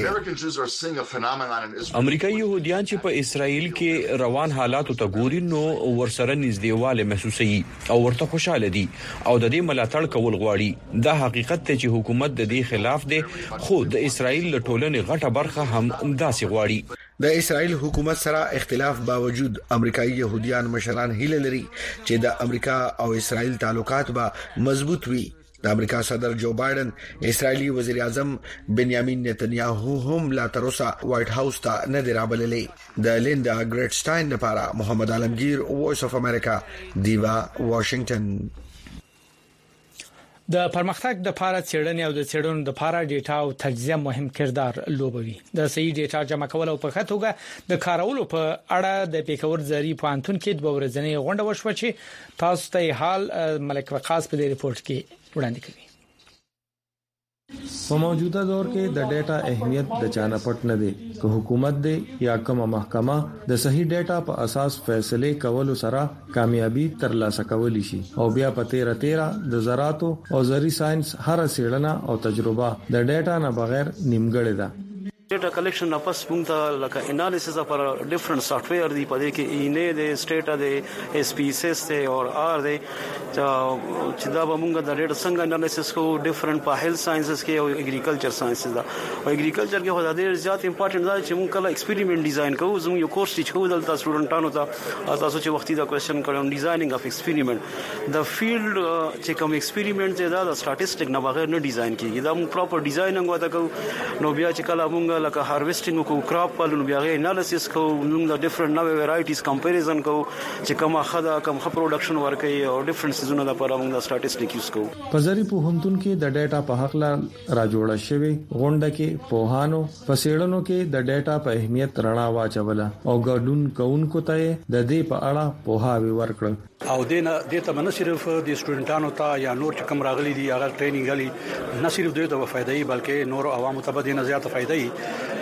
دي. امریکایي يهوديان چې په اسرائیل کې روان حالاتو ته ګوري نو ورسره نږدېواله محسوسي او ورته خوشاله دي او د دې ملاتړ کول غواړي. دا حقیقت ته چې حکومت د دې خلاف دی، خو د اسرائیل له ټولنې غټه برخه هم داسې غواړي. د اسرائیل حکومت سره اختلاف باوجود امریکایي يهوديان مشران هیله لري چې د امریکا او اسرائیل تعلقات به مضبوط وي. د امریکا صدر جو بایدن اسرائیلی وزیر اعظم بنیامین نتنیاهو هم لا تر اوسه وایټ هاوس ته نه دی رابللې. د لیندا ګریټسټاین لپاره محمد عالمگیر، وایس اف امریکا، دیوا، واشنگټن. د پرمختګ د لپاره څېړنې او د څېړنو د لپاره ډیټا او تجزیه مهم کردار لوبوي. د صحیح ډیټا جمع کول او په خټوګه د کارولو په اړه د پیښور زری پوهنتون کې د ورځنی غونډه وشوه چې تاسو ته حال ملک وقاص په دې ریپورت کې وړاندې کوي. په موجوده دور کې د ډیټا اهمیت د چانه پټ نه دی، که حکومت دی یا کومه محکمه د صحیح ډیټا په اساس فیصله کولو سره کامیابی ترلاسه کولی شي. او بیا په تیرا تیرا د زراعتو او زری ساينس هر څېړنه او تجربه د ډیټا نه بغیر نیمګړې ده. Data collection na pas punta like analysis of different software di pade ke ine de state de S P S S de or R de chida ba munga da data sanga analysis ko different pa health sciences ke or agriculture sciences da or agriculture ke hoda de zyat important da che mun kala experiment design ko zum yo course teach ko dalta student anu ta ata so che waqti da question karam designing of experiment the field che kam experiment je da statistic na bagher no design ki da mun proper design ngo ta ko no bia che kala munga like harvesting ko crop palun bia analysis ko nung the different now varieties comparison ko چې کومه خدا کوم production ورکي او different seasonal لپاره موږ statistics use کوو. په زری په هنتون کې د ډیټا په حق لا راجوړه شوی غونډه کې پوهانو پسېړنو کې د ډیټا په اهمیت رڼا واچوله او ګډون کوونکو ته د دې په اړه پوهاوی ورکړ. او دینه د ته نه صرف د سټوډنټانو ته یا نور چې کوم راغلي دي هغه ټریننګ غلي نه صرف دوی ته فائدې بلکې نور عوامو ته به نه زیاته فائدې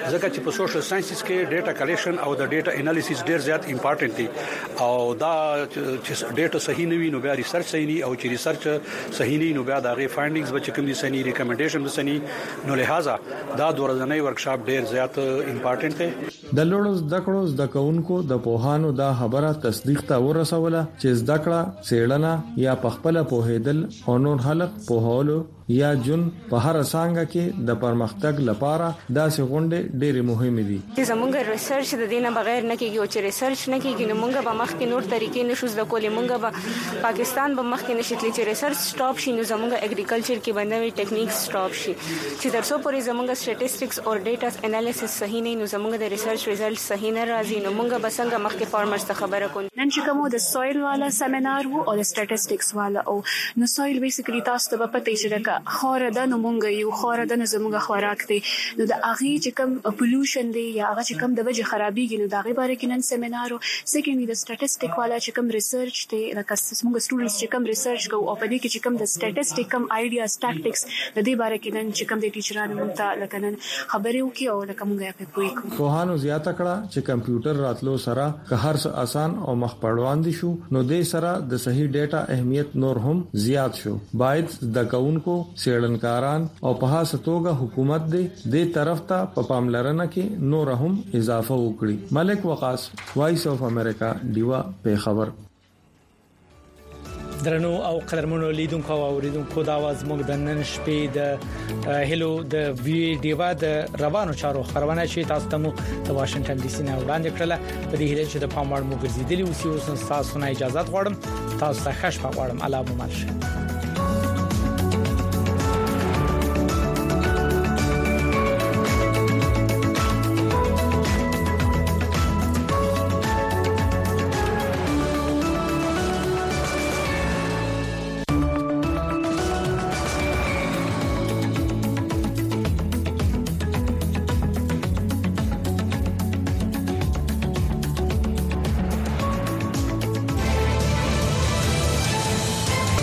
ځکه چې په سوشل ساينسز کې ډیټا کلیکشن او د ډیټا انالیسيس ډیر زیات امپورټنت دي او دا چې ډیټا صحیح نه وي نو بیا ریسرچ صحیح نه او چې ریسرچ صحیح نه نو بیا دا غي فایندینګز به کوم دي سني ریکمنډیشن به سني نو لہذا دا د ورځنی ورکشاپ ډیر زیات امپورټنت دی. د لوړو زده کړو زده کوونکو د پوهانو دا خبره تصدیق ته ورسوله چې زده کړه سیړنه یا پخپله پوهېدل او نور خلک پوهولو یا جون په هر څنګه کې د پرمختګ لپاره داسې غونډې ډېرې مهمې دي. چې زموږ ریسرچ د دینه بغیر نه کیږي او چې ریسرچ نه کیږي نو موږ به مخکې نور طریقې نشو زده کولای. موږ به پاکستان به مخکې نشitli چې ریسرچ سټاپ شي نو زموږ اګریکلچر کې باندې ټیکنیکس سټاپ شي چې تر څو پورې زموږ سټټیسټکس او ډیټا انالیسس صحیح نه نو زموږ د ریسرچ ریزلټ صحیح نه راځي نو موږ به څنګه مخکې فارمرز ته خبره کوو. نن چې کوم د سویل والا سیمینار وو او د سټټیسټکس والا او نو سویل بیسیکلی تاسو ته په پته چې دا خور ده نو مونږ یو خور ده نو زموږ خوراک دی نو د اغي چې کوم پولوشن دی یا هغه چې کوم د وجه خرابېږي نو دا غي باره کې نن سیمینار او سیکنډلی د سټټیسټیک والا چې کوم ریسرچ دی لکه موږ سټوډنټس چې کوم ریسرچ کوو او په دې کې چې کوم د سټټیسټیک کوم آیډیاز ټاکټکس د دې باره کې نن چې کوم د ټیچرانو مونږ ته لکه نن خبرې وکي او لکه مونږ یې په پوي کوو. پوهانو زیاته کړه چې کمپیوټر راتلو سره که هر څه آسان او مخ پړوان دي شو نو دې سره د صحیح ډیټا اهمیت نور هم زیات شو. باید د کاونکو سیړنکار او په هغه توګه حکومت دې دې طرف ته په پاملرنه کې نور هم اضافه وکړي. ملک وقاص، وایس اف امریکا، دیوا په خبر. درنو او قدرمنو لیدونکو او اوریدونکو دا आवाज موږ د نن شپې د هلو د وی دیوا د روانو چارو خبرونه چې تاسو ته مو د واشنگټن ډي سي نه وړاندې کړل. په دې هیله چې د پاموړ مو ګرځیدلی اوسئ. اوس تاسو نه اجازه غواړم. تاسو ته ښه شپه غواړم. الله مو مل شه.